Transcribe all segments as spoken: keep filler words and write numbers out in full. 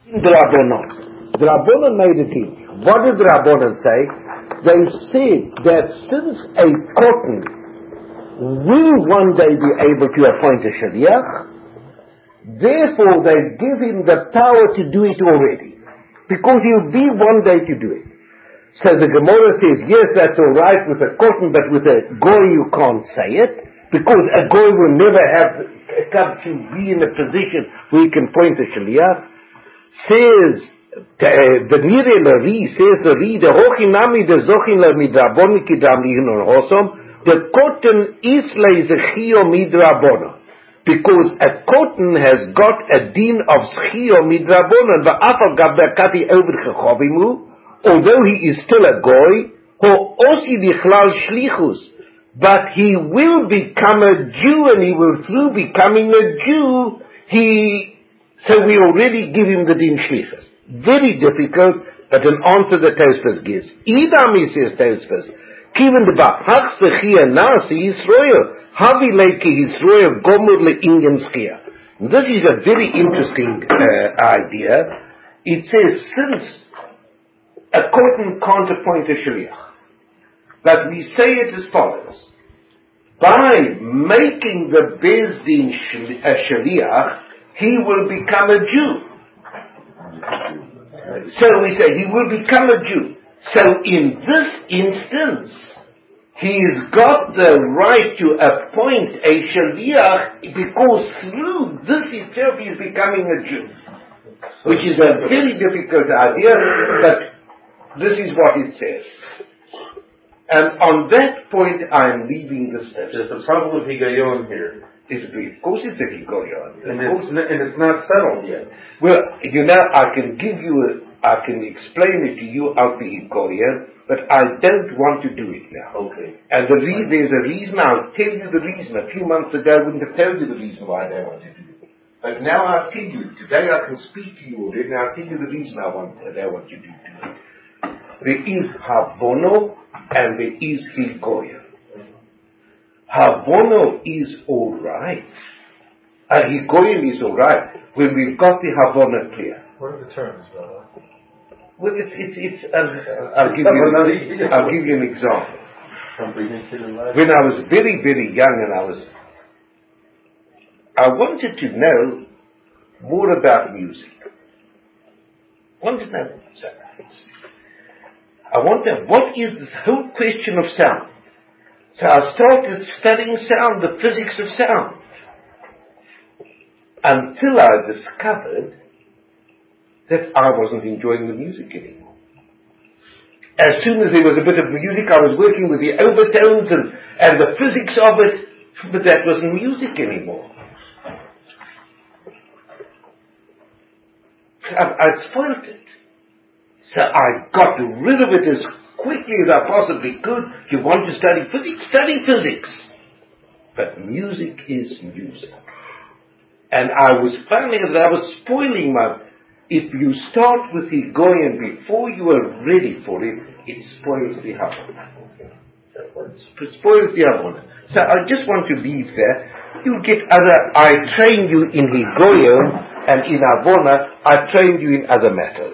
The Rabbanon. The Rabbanon made a deal. What did the Rabbanon say? They said that since a cotton will one day be able to appoint a shaliach, therefore they give him the power to do it already. Because he'll be one day to do it. So the Gemara says, yes, that's alright with a cotton, but with a goy you can't say it, because a goy will never have come to be in a position where he can point a shaliach. Says the Nire Lari, says the reader, Hochinami de Zochin la midrabon kidam lihinon hosom, the cotton is leizechio midrabono. Because a cotton has got a deen of schio midrabonon, va'afal gabakati over gechovimu, although he is still a goy, ho osi bichlal shlichus, but he will become a Jew, and he will, through becoming a Jew, he, so we already give him the din shlichus. Very difficult, but an answer that Tosfos gives. Idami says Tosfos, kiven de bachach zechia nasi Yisroel, havi leiki Yisroel gomur le'inyan schia. This is a very interesting uh, idea. It says, since a cotton can't appoint a shaliach, but we say it as follows: by making the Beis Din shli- a shaliach, he will become a Jew. So we say he will become a Jew. So in this instance, he's got the right to appoint a shaliach because through this itself he is becoming a Jew. Which is a very difficult idea, but this is what it says. And on that point I am leaving the steps. There's a problem with higayon here. Is of course it's a higayon. And, and it's not settled yet. Well, you know, I can give you a, I can explain it to you out the higayon, but I don't want to do it now. Okay. And the re- there's a reason. I'll tell you the reason. A few months ago I wouldn't have told you the reason why I don't want to do it. But now I'll tell you. Today I can speak to you already, and I'll tell you the reason I want, I don't want you to do it. There is Havono and there is higayon. Havono is alright. A higayon is alright when we've got the Havono clear. What are the terms, brother? Well, it's, it's, it's, uh, I'll give you, I'll give you an example. When I was very, very young and I was, I wanted to know more about music. I wanted to know sound. I wonder, what is this whole question of sound? So I started studying sound, the physics of sound, until I discovered that I wasn't enjoying the music anymore. As soon as there was a bit of music, I was working with the overtones and, and the physics of it, but that wasn't music anymore. I, I'd spoiled it. So I got rid of it as quickly as I possibly could. If you want to study physics, study physics. But music is music. And I was finding that I was spoiling my... If you start with the higayon before you are ready for it, it spoils the Havana. It spoils the Havana. So I just want to leave there. You get other... I train you in higayon, and in Havana, I train you in other matters.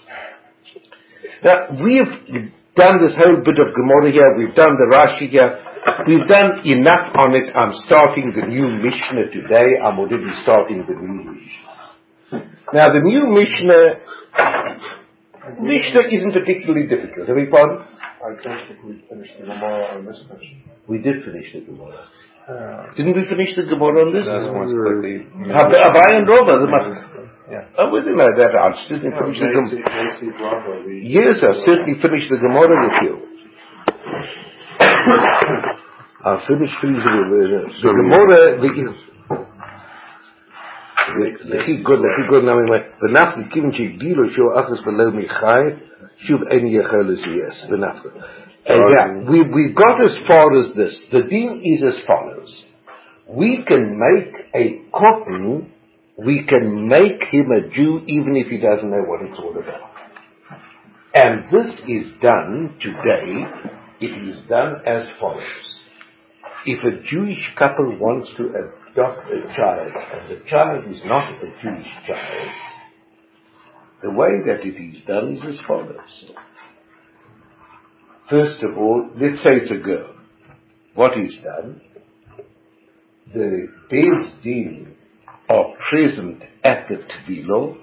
Now, we've done this whole bit of Gemara here, we've done the Rashi here, we've done enough on it. I'm starting the new Mishnah today, I'm already starting the new Mishnah. Now, the new Mishnah, Mishnah isn't particularly difficult. Have we pardon? I don't think we finished the Gemara on this question. We did finish the Gemara. Uh, Didn't we finish the Gemara on this? That's once quickly. Abai and Rova, the must. Yeah. Oh, we didn't know that. I'll certainly No, finish the Gemara. J C Bravo, we, Yes, I'll certainly finish the Gemara with you. I'll finish finish the, the, the Gemara. The the good, the good. Now, the nafka given to Gilo show achas below Michai. Shuv any yecheles yes. The nafka. Yeah, we we got as far as this. The deen is as follows: we can make a cotton. We can make him a Jew even if he doesn't know what it's all about. And this is done today, it is done as follows. If a Jewish couple wants to adopt a child, and the child is not a Jewish child, The way that it is done is as follows. First of all, let's say it's a girl. What is done? The Beis Din are present at the Tvilo,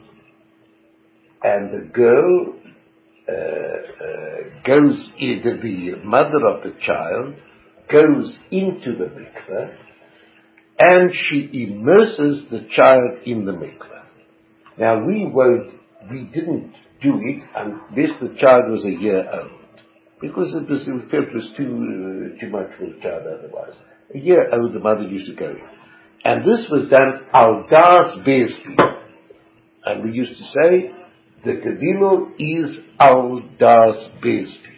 and the girl uh, uh, goes, either the mother of the child goes into the mikveh, and she immerses the child in the mikveh. Now we won't, we didn't do it unless the child was a year old, because it was, we felt it was too uh, too much for the child otherwise. A year old, the mother used to go in, and this was done al das Beis Din, and we used to say the Tevilo is al das Beis Din.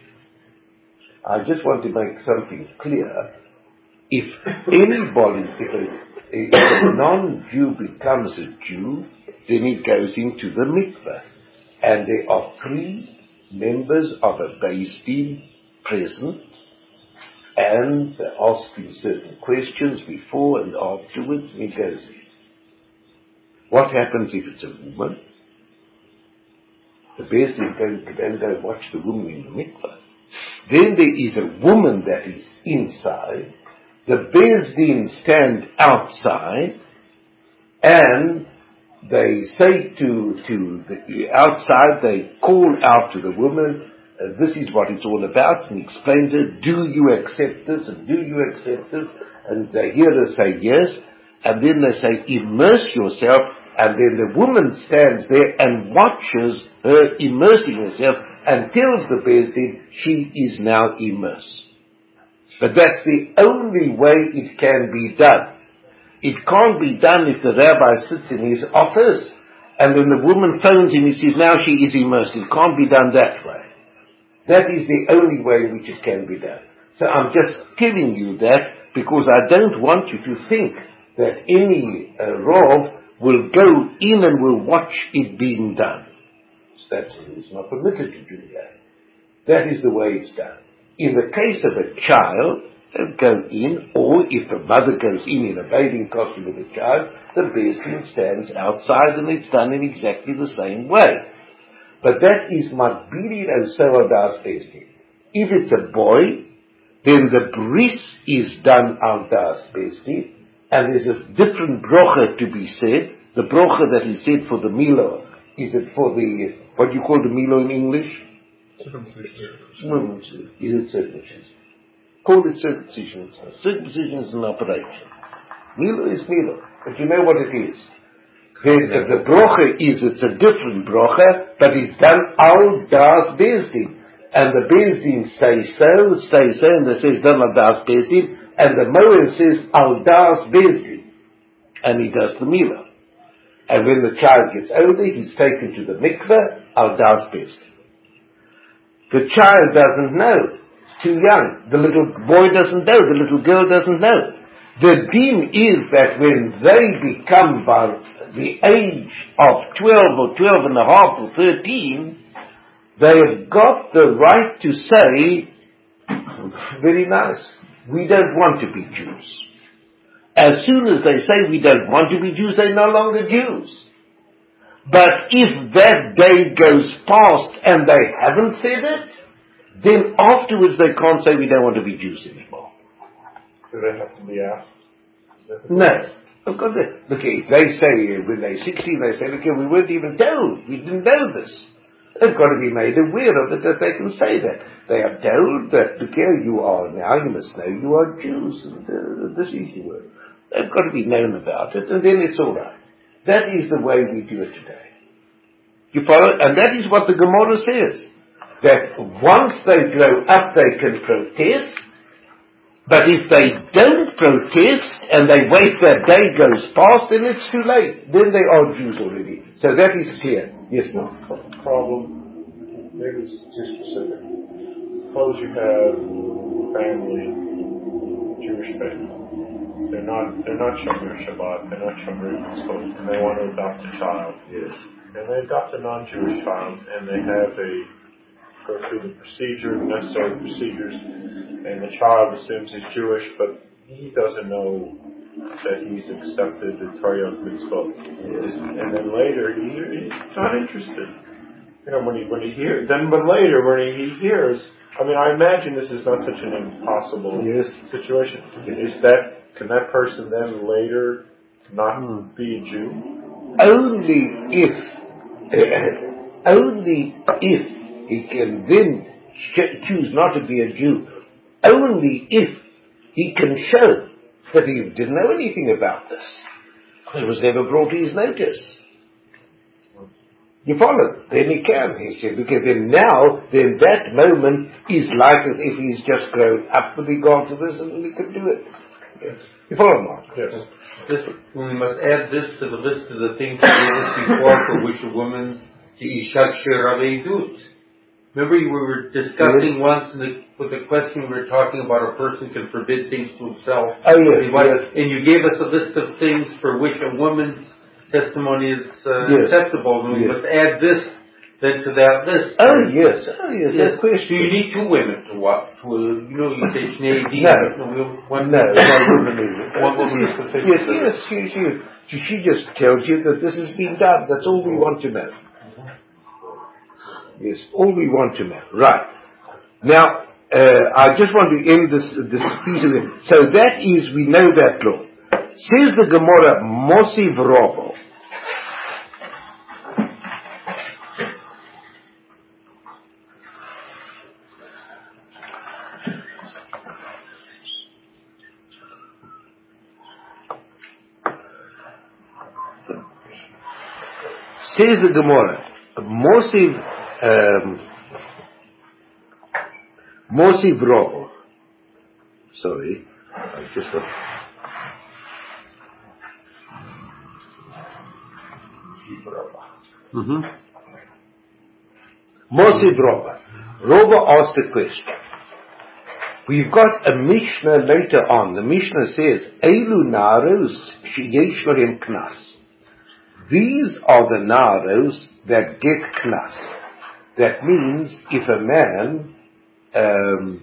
I just want to make something clear. If anybody, if a, if a non-Jew becomes a Jew, then he goes into the mikveh. And there are three members of a Beis Din present, and they ask him certain questions before and afterwards, and he goes in. What happens if it's a woman? The Beis Din don't, don't go watch the woman in the mikveh. Then there is a woman that is inside. The Beis Din stand outside, and they say to to the outside, they call out to the woman, uh, this is what it's all about, and explain to her, do you accept this, and do you accept this? And they hear her say yes, and then they say, immerse yourself, and then the woman stands there and watches her immersing herself, and tells the Beis Din she is now immersed. But that's the only way it can be done. It can't be done if the rabbi sits in his office and then the woman phones him and he says, now she is immersed. It can't be done that way. That is the only way in which it can be done. So I'm just telling you that because I don't want you to think that any uh, Rav will go in and will watch it being done. So that's, it's not permitted to do that. That is the way it's done. In the case of a child, they'll go in, or if the mother goes in in a bathing costume with a child, the Beis Din stands outside, and it's done in exactly the same way. But that is Makbilin and Sevadas Beis Din. If it's a boy, then the bris is done al das Beis Din, and there's a different brocha to be said. The brocha that is said for the Milo, is it for the, what do you call the Milo in English? Circumcision. Is it circumcision? Call it circumcision. Circumcision is an operation. Milo is Milo, but you know what it is. The, the brocha is, it's a different brocha, but it's done al das Beis Din. And the Beis Din say so, say so, and they say done al das Beis Din, and the Moed says al das Beis Din. And he does the Milo. And when the child gets older, he's taken to the mikveh, al das Beis Din. The child doesn't know. It's too young. The little boy doesn't know. The little girl doesn't know. The din is that when they become by the age of twelve or twelve and a half or thirteen, they have got the right to say, very nice, we don't want to be Jews. As soon as they say we don't want to be Jews, they're no longer Jews. But if that day goes past and they haven't said it, then afterwards they can't say we don't want to be Jews anymore. Do they have to be asked? No. Look, look, if they say, when they're sixteen, they say, look, we weren't even told. We didn't know this. They've got to be made aware of it, that they can say that. They are told that, look here, you are now, you must know you are Jews, and uh, this is the word. They've got to be known about it, and then it's all right. That is the way we do it today. You follow? And that is what the Gemara says. That once they grow up, they can protest. But if they don't protest, and they wait that day goes past, then it's too late. Then they are Jews already. So that is clear. Yes, no? Problem, maybe it's too specific. Suppose you have family, Jewish family. They're not, they're not Shomer Shabbat, they're not Shomer Mitzvot, and they want to adopt a child. Yes. And they adopt a non-Jewish child, and they have a, go through the procedure, the necessary procedures, and the child assumes he's Jewish, but he doesn't know that he's accepted the Torah Mitzvot. Yes. And then later, he, he's not interested. You know, when he when he hears, then but later when he, he hears, I mean, I imagine this is not such an impossible yes. situation. Is that can that person then later not hmm. be a Jew? Only if, uh, only if he can then ch- choose not to be a Jew. Only if he can show that he didn't know anything about this. It was never brought to his notice. You follow? Then he can, he said, because then now, then that moment is like as if he's just grown up with regard to this and he can do it. Yes. You follow, Mark? Yes. This, we must add this to the list of the things we gave before for which a woman to Ishat Shirale Dut. Remember we were discussing yes. once in the, with the question we were talking about a person can forbid things to himself. Oh yes, yes. And you gave us a list of things for which a woman's testimony is uh, yes. acceptable. And we yes. must add this then to that list. Oh yes, oh yes, yes. yes. Do you need two women to what? To, uh, you know, you say Shnei Di. No, no, one no, no woman is One woman is sufficient. Yes, yes, she, she, she just tells you that this has been done. That's all we want to know. Yes, all we want to know. Right. Now, uh, I just want to end this, this piece of it. So that is, we know that law. Says the Gemara, Mosiv Robo. Says the Gemara, Mosiv Um, Mosiv Robo. Sorry, I just got. Mm-hmm. Mosiv Robo. Robo asked a question. We've got a Mishnah later on. The Mishnah says, Eilu Naros sheyesh lahem knas. These are the Naros that get knas. That means if a man um,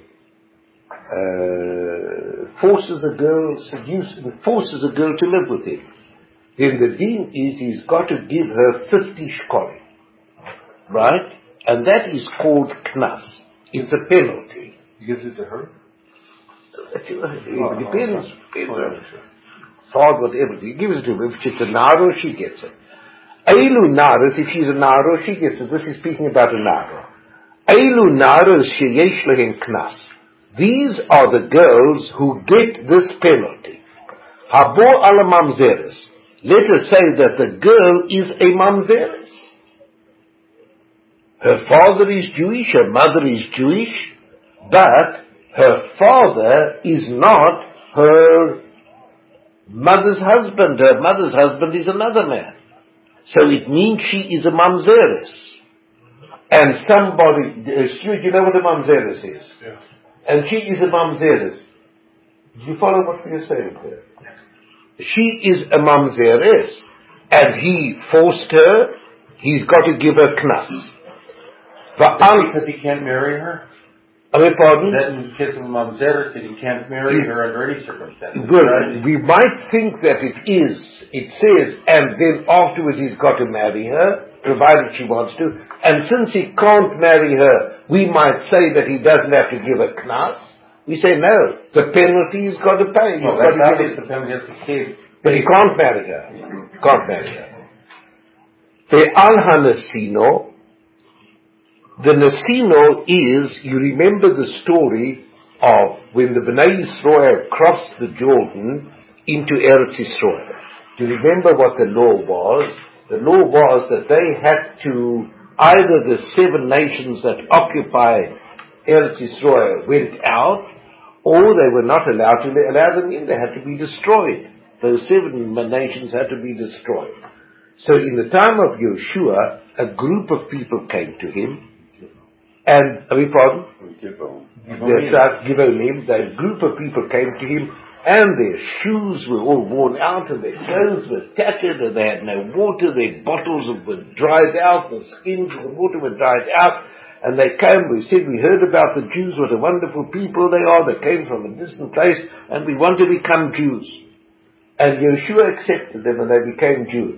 uh, forces a girl, seduces, forces a girl to live with him, then the deen is he's got to give her fifty shkolim, right? And that is called knas. It's a penalty. He gives it to her? It depends. Father, whatever. He gives it to her. If it's a naro, she gets it. Eilu naros, if she's a naro, she gets it. This is speaking about a naro. Eilu naros sheyesh lahem knas. These are the girls who get this penalty. Habo ala mamzeres. Let us say that the girl is a mamzeres. Her father is Jewish, her mother is Jewish, but her father is not her mother's husband. Her mother's husband is another man. So it means she is a mamzeres. And somebody, uh, Stuart, you know what a mamzeres is? Yeah. And she is a mamzeres. Do you follow what we are saying there? She is a mamzeres. And he forced her, he's got to give her knas. Because he can't marry her? I mean, pardon? That in the case of a mamzeres, that he can't marry he, her under any circumstances. Good. Right? We might think that it is. It says, and then afterwards he's got to marry her, provided she wants to. And since he can't marry her, we might say that he doesn't have to give a knas. We say no. The penalty he's got to pay. He's well, got that's to give the penalty has to pay. But he can't marry her. Can't marry her. Ve'al ha-nesino. The Nesino is, you remember the story of when the Bnei Yisrael crossed the Jordan into Eretz Yisrael. Do you remember what the law was? The law was that they had to, either the seven nations that occupy Eretz Yisrael went out, or they were not allowed to allow them in. They had to be destroyed. Those seven nations had to be destroyed. So in the time of Yeshua, a group of people came to him, and, I mean, pardon? Givonim. A group of people came to him, and their shoes were all worn out, and their clothes were tattered, and they had no water, their bottles were dried out, the skins of the water were dried out, and they came, we said, we heard about the Jews, what a wonderful people they are, they came from a distant place, and we want to become Jews. And Yeshua accepted them, and they became Jews.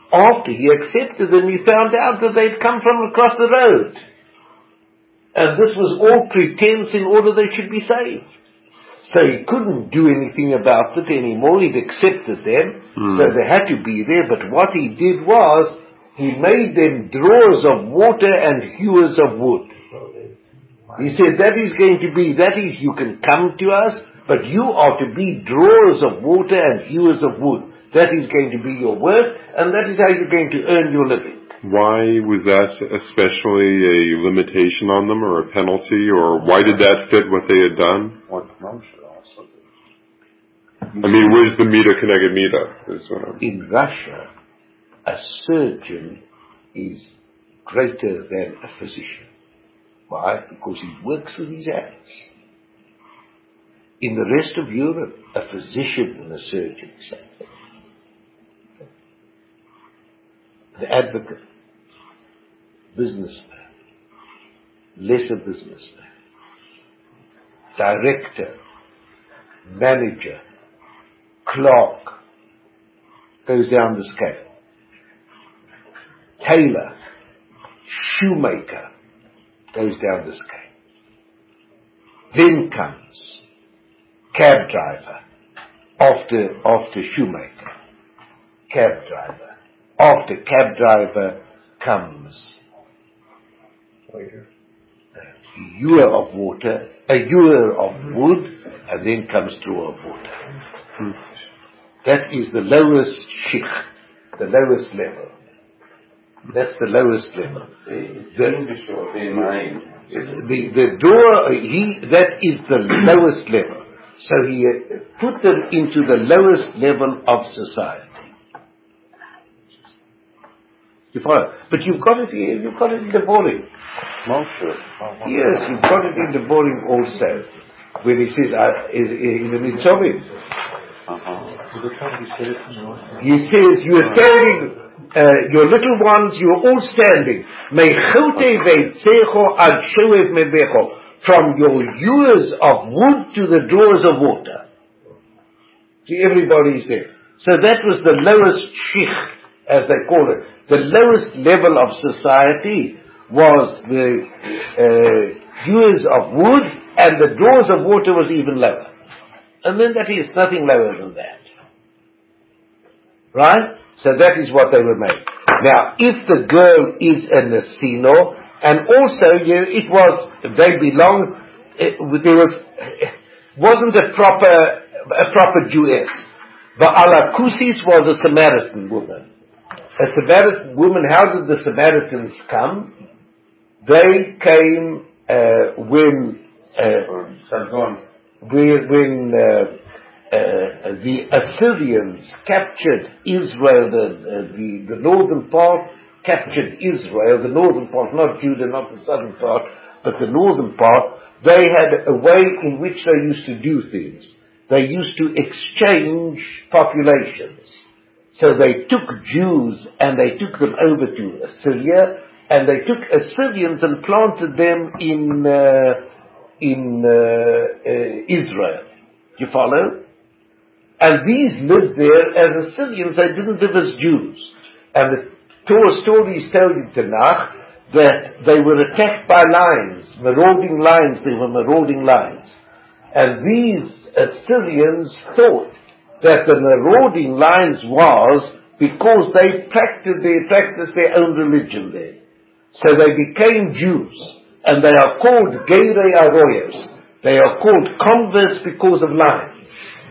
After he accepted them, he found out that they'd come from across the road. And this was all pretense in order they should be saved. So he couldn't do anything about it anymore. He'd accepted them, mm. so they had to be there. But what he did was, he made them drawers of water and hewers of wood. He said, that is going to be, that is, you can come to us, but you are to be drawers of water and hewers of wood. That is going to be your work, and that is how you're going to earn your living. Why was that especially a limitation on them, or a penalty, or why did that fit what they had done? What Moshe also did. I mean, where's the Mida Keneged Mida? Uh... In Russia, a surgeon is greater than a physician. Why? Because he works with his hands. In the rest of Europe, a physician and a surgeon is same thing. The advocate, businessman, lesser businessman, director, manager, clerk, goes down the scale. Tailor, shoemaker, goes down the scale. Then comes cab driver, after, after shoemaker, cab driver. After cab driver comes Waiter. a ewer of water, a ewer of wood, and then comes drawer of water. Hmm. That is the lowest shich, the lowest level. That's the lowest level. The English or the mind. The, the drawer, he, that is the lowest level. So he put them into the lowest level of society. You follow? But you've got it here, you've got it in the boring. Moshe. Yes, you've got it in the boring also. When he says, uh, in the Mitzvot. Uh-huh. He says, you are standing, uh, your little ones, you are all standing. From your ewers of wood to the drawers of water. See, everybody is there. So that was the lowest shich, as they call it. The lowest level of society was the uh, ewers of wood, and the drawers of water was even lower. And then that is nothing lower than that. Right? So that is what they were made. Now, if the girl is a Nesino, and also you know, it was, they belonged, it, there was, it wasn't a proper, a proper Jewess. But Alakusis was a Samaritan woman. A Samaritan woman, how did the Samaritans come? They came uh, when uh, when, when uh, uh, the Assyrians captured Israel, the, uh, the the northern part captured Israel, the northern part, not Judah, not the southern part, but the northern part. They had a way in which they used to do things. They used to exchange populations. So they took Jews and they took them over to Assyria, and they took Assyrians and planted them in uh, in uh, uh, Israel. Do you follow? And these lived there as Assyrians. They didn't live as Jews. And the Torah stories tell in Tanakh that they were attacked by lions, marauding lions. They were marauding lions, and these Assyrians thought that the marauding lions was because they practiced, they practiced their own religion there. So they became Jews, and they are called Geirei Aroyos. They are called converts because of lions.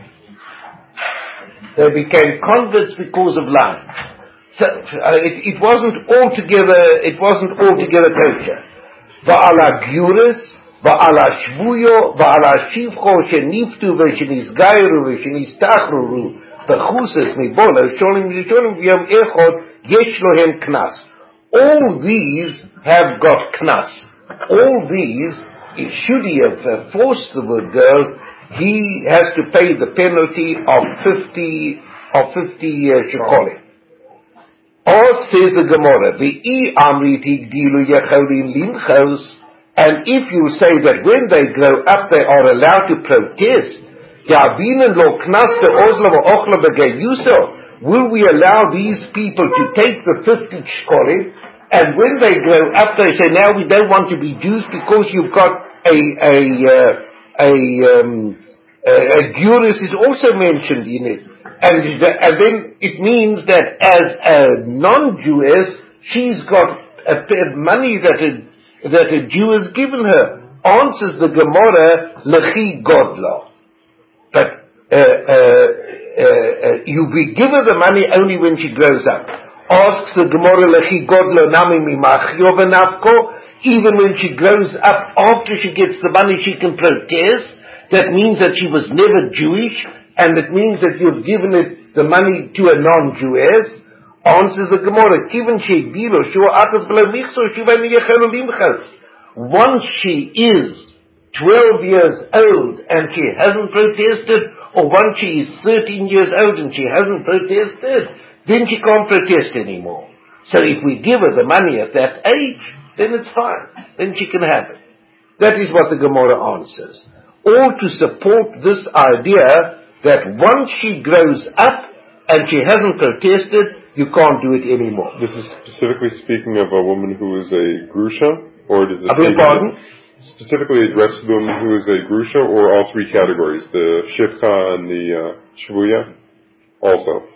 They became converts because of lions. So uh, it, it wasn't altogether, it wasn't altogether kosher. Va'ala Gyuris, Va'ala Shvuyo, Va'ala Shivcho, Sheniftu, Veshenizgairu, Veshenistachru, Bechuses, Mibolo, Sholim, Sholim, Yom Echod, Yesh Lohem Knas. All these have got Knas. All these, should he have uh, forced the girl, he has to pay the penalty of fifty, of fifty uh, shekolim. Or says the Gemara, V'i amriti gdilu yecholim limchos, and if you say that when they grow up they are allowed to protest, Yavinen lo knas de ozla v'ochla b'geyuso, will we allow these people to take the fifty shkolim, and when they grow up, they say, now we don't want to be Jews because you've got a, a, uh, a, um, a, a Guris is also mentioned in it. And, the, and then it means that as a non-Jewess, she's got a, a money that a, that a Jew has given her. Answers the Gemara, Lechi Godlo. But uh, uh, uh, uh, you we give her the money only when she grows up. Asks the Gemara, Lechi Godlo nami mimachyo v'nafko. Even when she grows up, after she gets the money, she can protest. That means that she was never Jewish, and it means that you've given it the money to a non-Jewess. Answers the Gemara, Kiven she'gdilo shua atas below michso shivani yechelu limchas. Once she is twelve years old and she hasn't protested, or once she is thirteen years old and she hasn't protested, then she can't protest anymore. So if we give her the money at that age, then it's fine. Then she can have it. That is what the Gemara answers. All to support this idea that once she grows up and she hasn't protested, you can't do it anymore. This is specifically speaking of a woman who is a grusha, or does it? I beg pardon? Specifically address the woman who is a grusha, or all three categories, the shivcha and the uh, shvuya, also.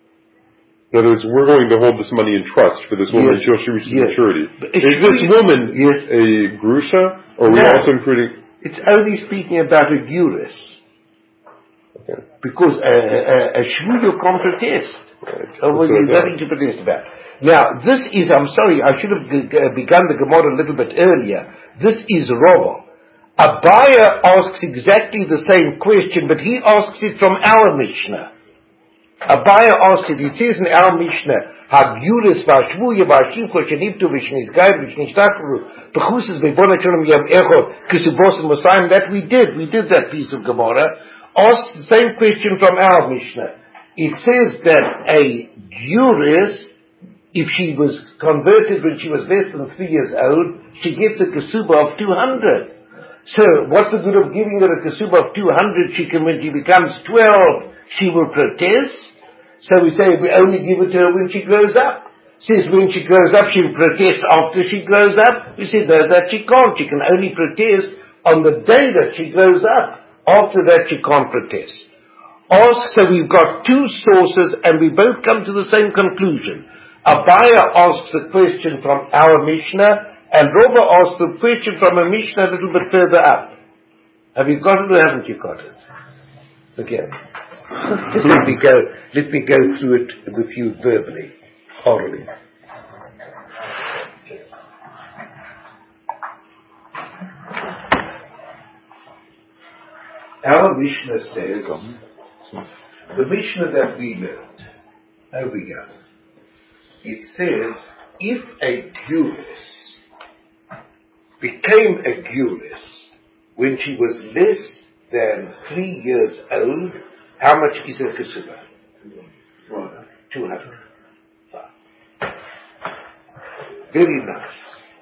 In other words, we're going to hold this money in trust for this woman yes. until she reaches yes. maturity. Is really, this woman yes. a grusha, or are we no. also including? It's only speaking about a guris. Okay. Because a, a, a shvuya can't protest. Right. Oh, well, there's nothing to protest about. Now, this is, I'm sorry, I should have g- g- begun the Gemara a little bit earlier. This is Rava. Abaya asks exactly the same question, but he asks it from our Mishnah. Abaya asks it, it says in our Mishnah, Hagyuris v'ashvuya v'ashivcha shenibtu v'shnizgayr v'shniztakru b'chusis v'bonat shalom yam echod kisubos and Mosayim. That we did. We did that piece of Gemara. Asked the same question from our Mishnah. It says that a Juris, if she was converted when she was less than three years old, she gets a kasuba of two hundred. So, what's the good of giving her a kasuba of two hundred? She can, when she becomes twelve, she will protest. So we say we only give it to her when she grows up. Says when she grows up, she will protest after she grows up. We say no, that she can't. She can only protest on the day that she grows up. After that, she can't protest. Ask, so we've got two sources, and we both come to the same conclusion. Abaya asks the question from our Mishnah, and Rava asks the question from a Mishnah a little bit further up. Have you got it or haven't you got it? Again. Just let me go, let me go through it with you verbally, orally. Our Mishnah says, the Mishnah that we learned, over here, it says, if a Guris became a Guris when she was less than three years old, how much is her kasuba? Two hundred. Very nice.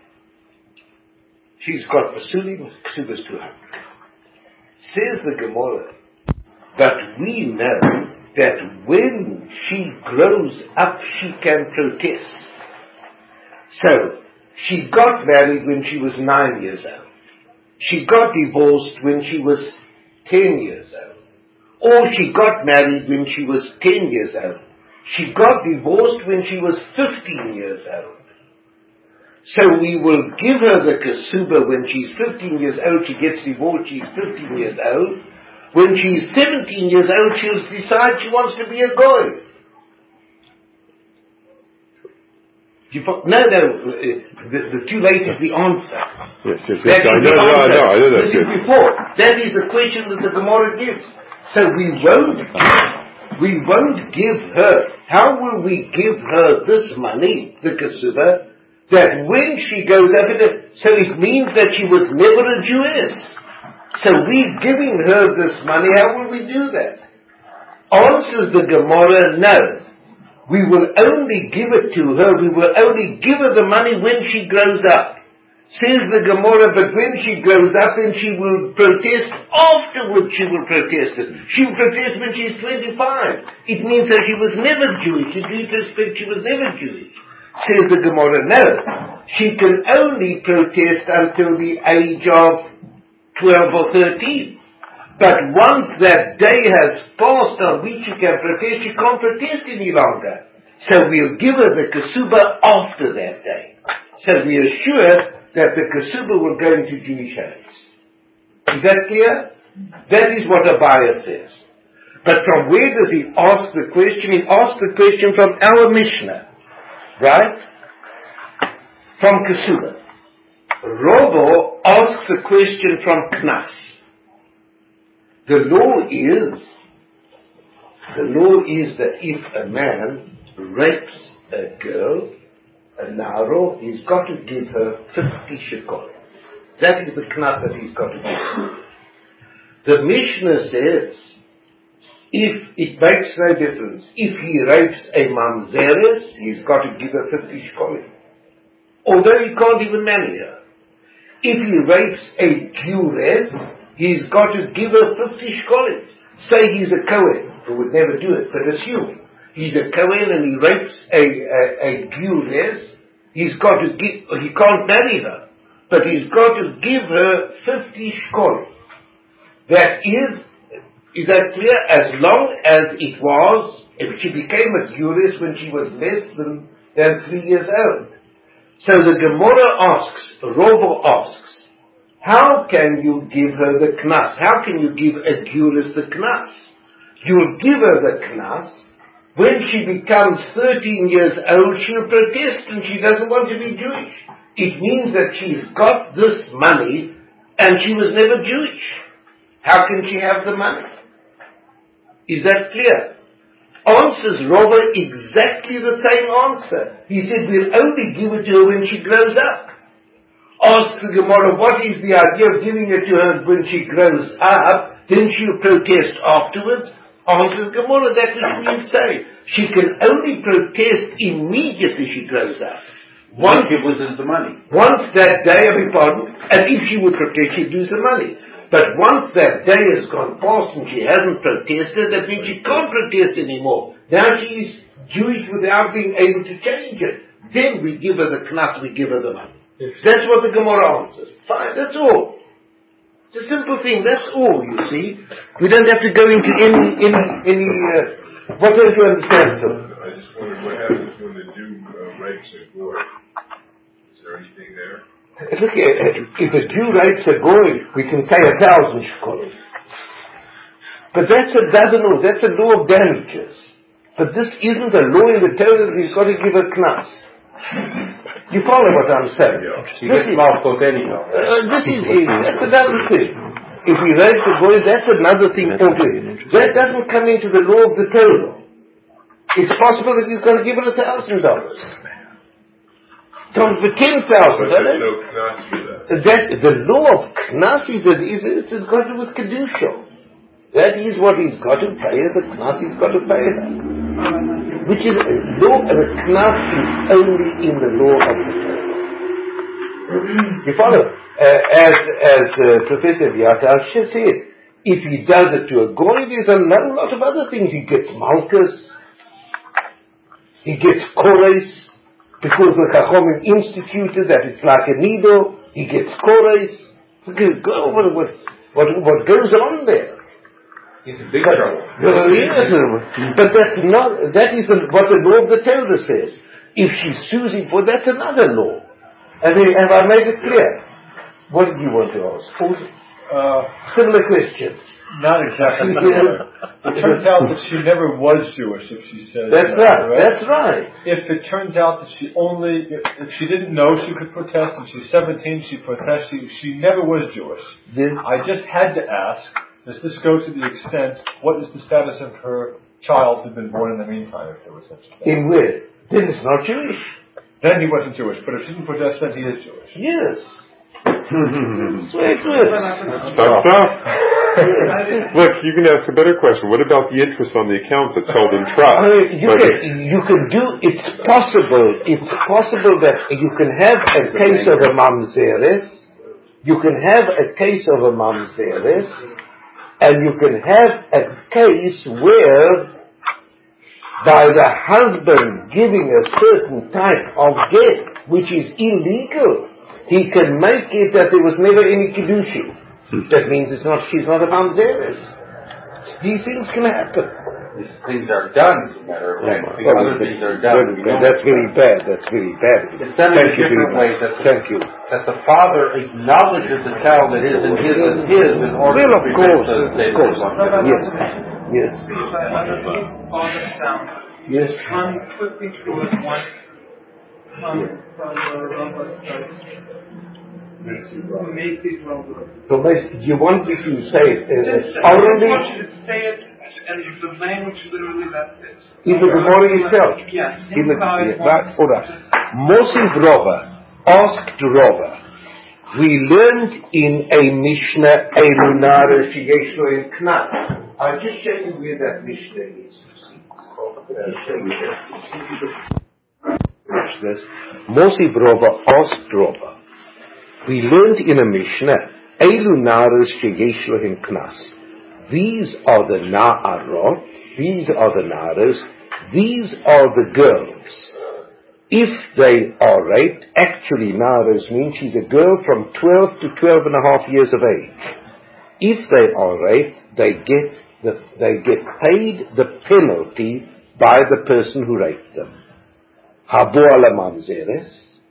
She's got pasulim, kasuba's two hundred. Says the Gemara, but we know that when she grows up, she can protest. So, she got married when she was nine years old. She got divorced when she was ten years old. Or she got married when she was ten years old. She got divorced when she was fifteen years old. So we will give her the kasuba when she's fifteen years old. She gets divorced, she's fifteen years old. When she's seventeen years old, she'll decide she wants to be a goy. You, no, no, the, the too late is the answer. Yes, yes, yes. That I is know, the no, I answer. know, I know that. This is before. That is the question that the Gemara gives. So we won't give, we won't give her, how will we give her this money, the kasuba, that when she goes up, so it means that she was never a Jewess. So we're giving her this money, how will we do that? Answers the Gemara, no. We will only give it to her, we will only give her the money when she grows up. Says the Gemara, but when she grows up and she will protest, afterwards she will protest it. She will protest when she is twenty-five. It means that she was never Jewish. In retrospect, she was never Jewish. Says the Gemara, no. She can only protest until the age of twelve or thirteen. But once that day has passed on which she can protest, she can't protest any longer. So we'll give her the Kesuba after that day. So we are sure that the Kesuba will go into Jewish hands. Is that clear? That is what Abaye says. But from where does he ask the question? He asks the question from our Mishnah. Right? From Kesuba. Robo asks the question from Knas. The law is, the law is that if a man rapes a girl, a naro, he's got to give her fifty shekel. That is the knaf that he's got to give. The Mishnah says, if it makes no difference, if he rapes a mamzeres, he's got to give her fifty shekel. Although he can't even marry her. If he rapes a Jurez, he's got to give her fifty shekel. Say he's a Kohen, who would never do it, but assume he's a Kohen and he rapes a, a, a Jurez, he's got to give, he can't marry her, but he's got to give her fifty shekel. That is, is that clear? As long as it was, if she became a Jurez when she was less than, than three years old. So the Gemara asks, Robo asks, how can you give her the knas? How can you give a Jurez the knas? You'll give her the knas. When she becomes thirteen years old, she'll protest and she doesn't want to be Jewish. It means that she's got this money and she was never Jewish. How can she have the money? Is that clear? Answers Robert exactly the same answer. He said, we'll only give it to her when she grows up. Asks the Gemara, what is the idea of giving it to her when she grows up? Then she'll protest afterwards. Answers Gemara, that which we say. She can only protest immediately she grows up. Once it was in the money. Once that day, I beg pardon, and if she would protest, she'd lose the money. But once that day has gone past and she hasn't protested, that means she can't protest anymore. Now she's Jewish without being able to change it. Then we give her the knas, we give her the money. That's what the Gemara answers. Fine, that's all. It's a simple thing, that's all, you see. We don't have to go into any, any, any, uh, what don't you understand, sir? I just wondered what happens when the Jew uh, rapes a goy. Is there anything there? Look, if a Jew rapes a goy, we can pay a thousand shekels. But that's a dozen law, that's a law of damages. But this isn't a law in the Torah that he's got to give a knas. You follow what I'm saying? You get malchut anyhow. Uh, this is, that's another thing. If he rapes a goy, that's another thing altogether. That doesn't come into the law of the Torah. It's possible that he's going to give it a thousand dollars. Comes for ten thousand. But there's no knas for that. That the law of knas is, is it's got to do with kedusha. That is what he's got to pay. The knas he's got to pay. Which is a law, and the knas is only in the law of the Torah. You follow? Uh, as as uh, Professor Yatar said, if he does it to a goy, there's a lot of other things. He gets malchus. He gets kores. Because the Chachomim instituted that it's like a needle, he gets kores. Go over what, what, what goes on there. It's a big but, trouble. Uh, yes, but that's not, that is the, what the law of the Torah says. If she sues him for, that's another law. I mean, have I made it clear? What did you want to ask? Uh, Similar question. not exactly. It turns out that she never was Jewish, if she says That's that, right, right. that's right. If it turns out that she only, if, if she didn't know she could protest, and she's seventeen, she protests, she, she never was Jewish. Then, I just had to ask, does this go to the extent, what is the status of her child who'd been born in the meantime, if there was such a thing? in where? Then it's not Jewish. Then he wasn't Jewish, but if she didn't protest, then he is Jewish. Yes. That's very good. Stop, stop. Look, you can ask a better question. What about the interest on the account that's held in trust? Uh, you, can, you can do, it's possible, it's possible that you can have a case of a mamzeres, you can have a case of a mamzeres, and you can have a case where by the husband giving a certain type of get, which is illegal, he can make it that there was never any kiddushin. That means it's not, she's not a mamzeres. These things can happen. These things are done, as a matter of fact. Oh, The other things are done. Very, that's very bad. That's very bad. It's done in a different way. That the, Thank you. That the father acknowledges the child that isn't his as his in order well, to of prevent course, the of course. Yes. Yes. Yes. One quickly towards one from from the Rambam starts. Make it Rambam. So, do you want me to say it uh, orally? I want you to say it and the language literally that's it. In the Gemara itself? Yes. In the, yeah, right, all right. Moshe Rava asked Rava, we learned in a Mishnah, Elunara Sheyesh Lo in Knas. I'll just show you where that Mishnah is. I'll just show you that. Moshe Rava asked Rava, we learned in a Mishnah, Eilu Naaros sheyesh lohem knas. These are the Na'arot, these are the Naaros, these are the girls. If they are raped, actually Naaros means she's a girl from twelve to twelve and a half years of age. If they are raped, they get the, they get paid the penalty by the person who raped them. Habu ala mamzeres.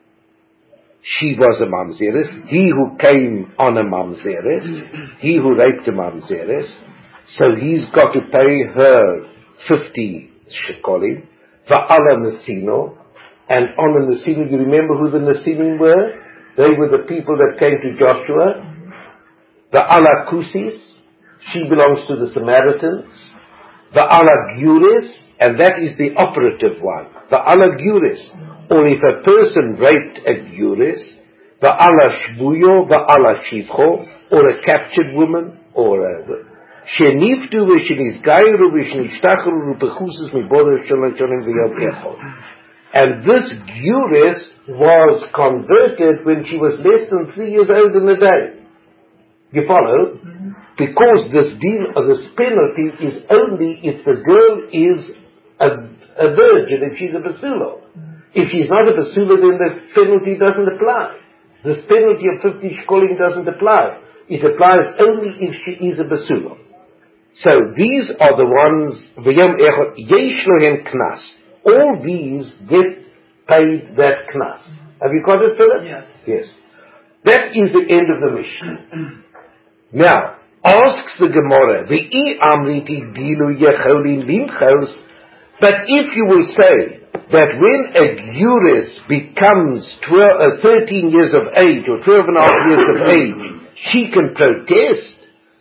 She was a mamzeres. He who came on a mamzeres, he who raped a mamzeres, so he's got to pay her fifty shekolim. Va'ala nesino, and on a nesino, you remember who the nesinim were? They were the people that came to Joshua. The ala kusis, she belongs to the Samaritans. The ala guris, and that is the operative one. The ala guris. Or if a person raped a guris, the ala shbuyo, the ala shivcho, or a captured woman, or a sheniftu v'shenizgayru v'shenishtacharu rupechusis miboder shalachonim v'yom echol. And this guris was converted when she was less than three years old in the day. You follow? Mm-hmm. Because this deal, uh, this penalty is only if the girl is a, a virgin, if she's a basulo. If she's not a basula, then the penalty doesn't apply. This penalty of fifty shkolim doesn't apply. It applies only if she is a basula. So these are the ones, v'yom echad, yesh lohem knas. All these get paid that knas. Have you got it, Philip? Yes. Yes. That is the end of the Mishnah. Now, asks the Gemara, v'i amriti dilu yecholim limchos, but if you will say, that when a guris becomes twelve, uh, thirteen years of age or twelve and a half years of age, she can protest.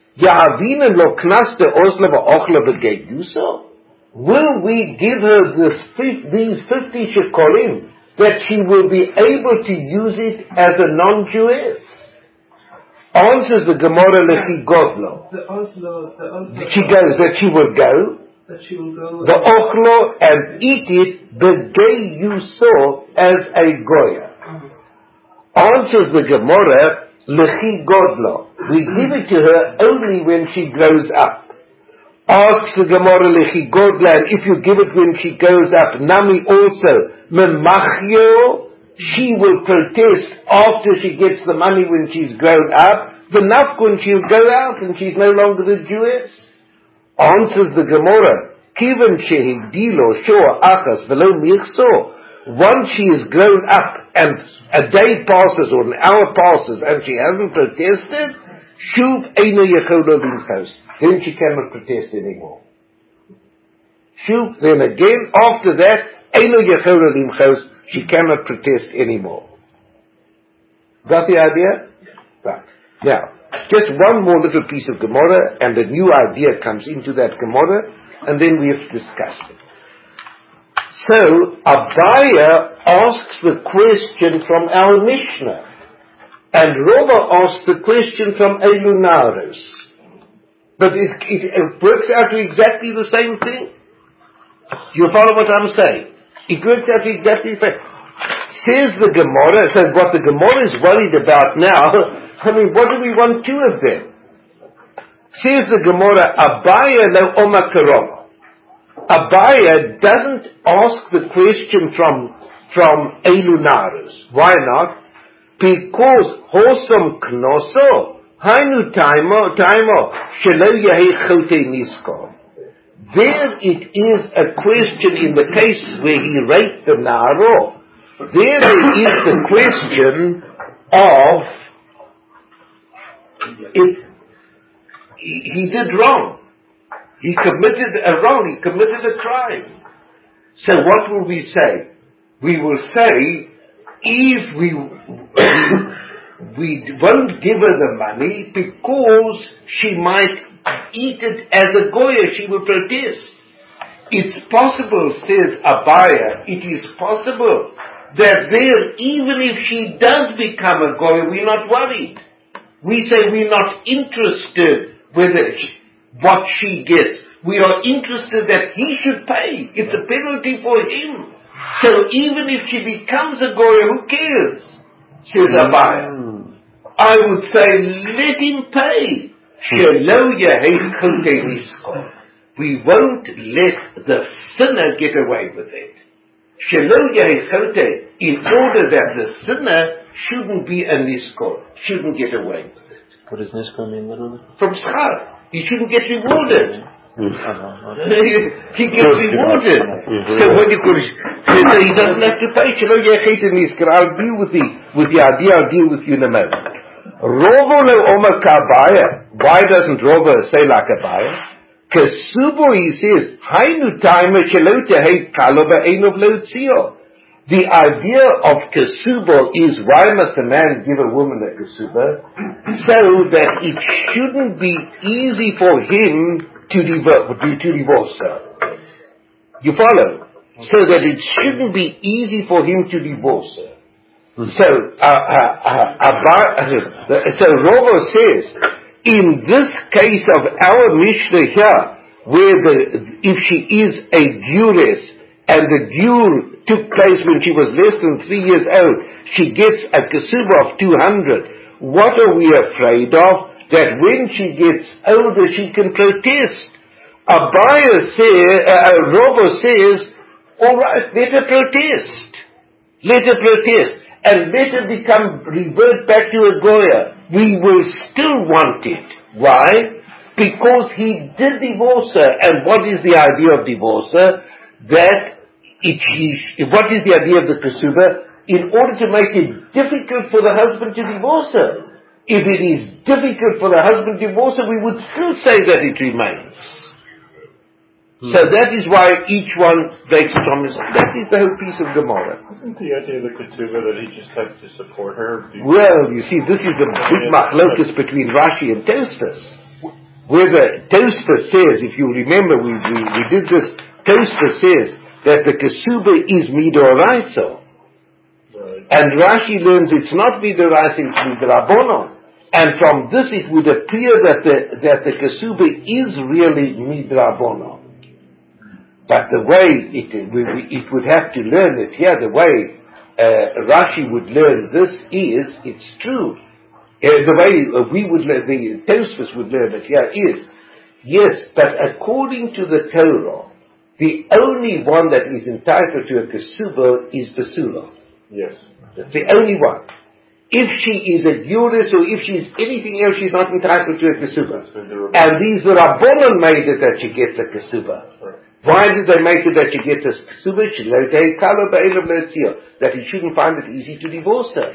Will we give her this, these fifty shekolim that she will be able to use it as a non-Jewess? Answers the Gemara lechi godlo. She goes that she will go. That she will go the ochlo and eat it begay you saw as a goya. Answers the Gemara lechi godlo. We give it to her only when she grows up. Asks the Gemara lechi godlo, and if you give it when she grows up, nami also memachyo, she will protest after she gets the money when she's grown up. The nafkun, she'll go out and she's no longer a Jewess. Answers the Gemara, Kivan shehigdilo shoa achas velo michso. Once she is grown up and a day passes or an hour passes and she hasn't protested, shuv eino yechodo limchos. Then she cannot protest anymore. Shuv, then again, after that, eino yechodo limchos, she cannot protest anymore. Got the idea? Right. Now, just one more little piece of Gemara, and a new idea comes into that Gemara, and then we have discussed it. So, Abaya asks the question from our Mishnah, and Rava asks the question from Eilu Naaros. But it, it, it works out to exactly the same thing. You follow what I'm saying? It works out to exactly the same. Says the Gemara, so what the Gemara is worried about now, I mean, what do we want two of them? Says the Gemara, Abaya lo Oma Karoma. Abaya doesn't ask the question from, from Elunaris. Why not? Because Hosam Knoso, Hainu Taimo, Taimo, Shelo Yahi Chote Nisko. There it is a question in the case where he raped the Naro. There it is the question of if he, he did wrong. He committed a wrong. He committed a crime. So what will we say? We will say, if we, we, we won't give her the money because she might eat it as a goya, she will protest. It's possible, says Abaya, it is possible that there, even if she does become a goya, we're not worried. We say we're not interested whether she, what she gets. We are interested that he should pay. It's a penalty for him. So even if she becomes a goya, who cares? Says Abaya. Mm. I would say, let him pay. We won't let the sinner get away with it. In order that the sinner shouldn't be a niskor, shouldn't get away with it. What does niskor mean literally? From schar. He shouldn't get rewarded. He gets rewarded. So when you could, so he doesn't have to pay. I'll deal with the, with the idea, I'll deal with you in a moment. Rovo lo Omer Kabaya. Why doesn't Rovo say like Abaya? Kesubo, he says, Hainu taima shelota hey kaloba einov leotzio. The idea of Kesubo is, why must a man give a woman a Kesuba? So that it shouldn't be easy for him to, div- to divorce her. You follow? So that it shouldn't be easy for him to divorce her. So, uh, uh, uh, uh, so Rovo says, in this case of our Mishnah here, where the, if she is a Gures, and the Gur took place when she was less than three years old, she gets a Kesuba of two hundred. What are we afraid of? That when she gets older, she can protest. Abaya says, uh, Rovo says, alright, let her protest. Let her protest. And let her become, revert back to a goya. We will still want it. Why? Because he did divorce her. And what is the idea of divorce her? That it, he, what is the idea of the Kesuba? In order to make it difficult for the husband to divorce her. If it is difficult for the husband to divorce her, we would still say that it remains. Hmm. So that is why each one makes a promise. That is the whole piece of Gemara. Isn't the idea of the ketubah that he just has to support her? Well, you see, this is the big machlokus between Rashi and Tosfos. Whether Tosfos says, if you remember, we, we, we did this, Tosfos says that the ketubah is midoraisa. Right. And Rashi learns it's not midoraisa, it's midrabonon. And from this it would appear that the, that the ketubah is really midrabonon. But the way it, we, we, it would have to learn it here, the way uh, Rashi would learn this is, it's true. Uh, the way uh, we would learn, the Tosfos would learn it here is, yes, but according to the Torah, the only one that is entitled to a Kesuba is Basula. Yes. That's the only one. If she is a Geuris or if she is anything else, she's not entitled to a Kesuba. And these, the Rabbonon made it that she gets a Kesuba. Right. Why did they make it that she gets a Kesuba? That he shouldn't find it easy to divorce her.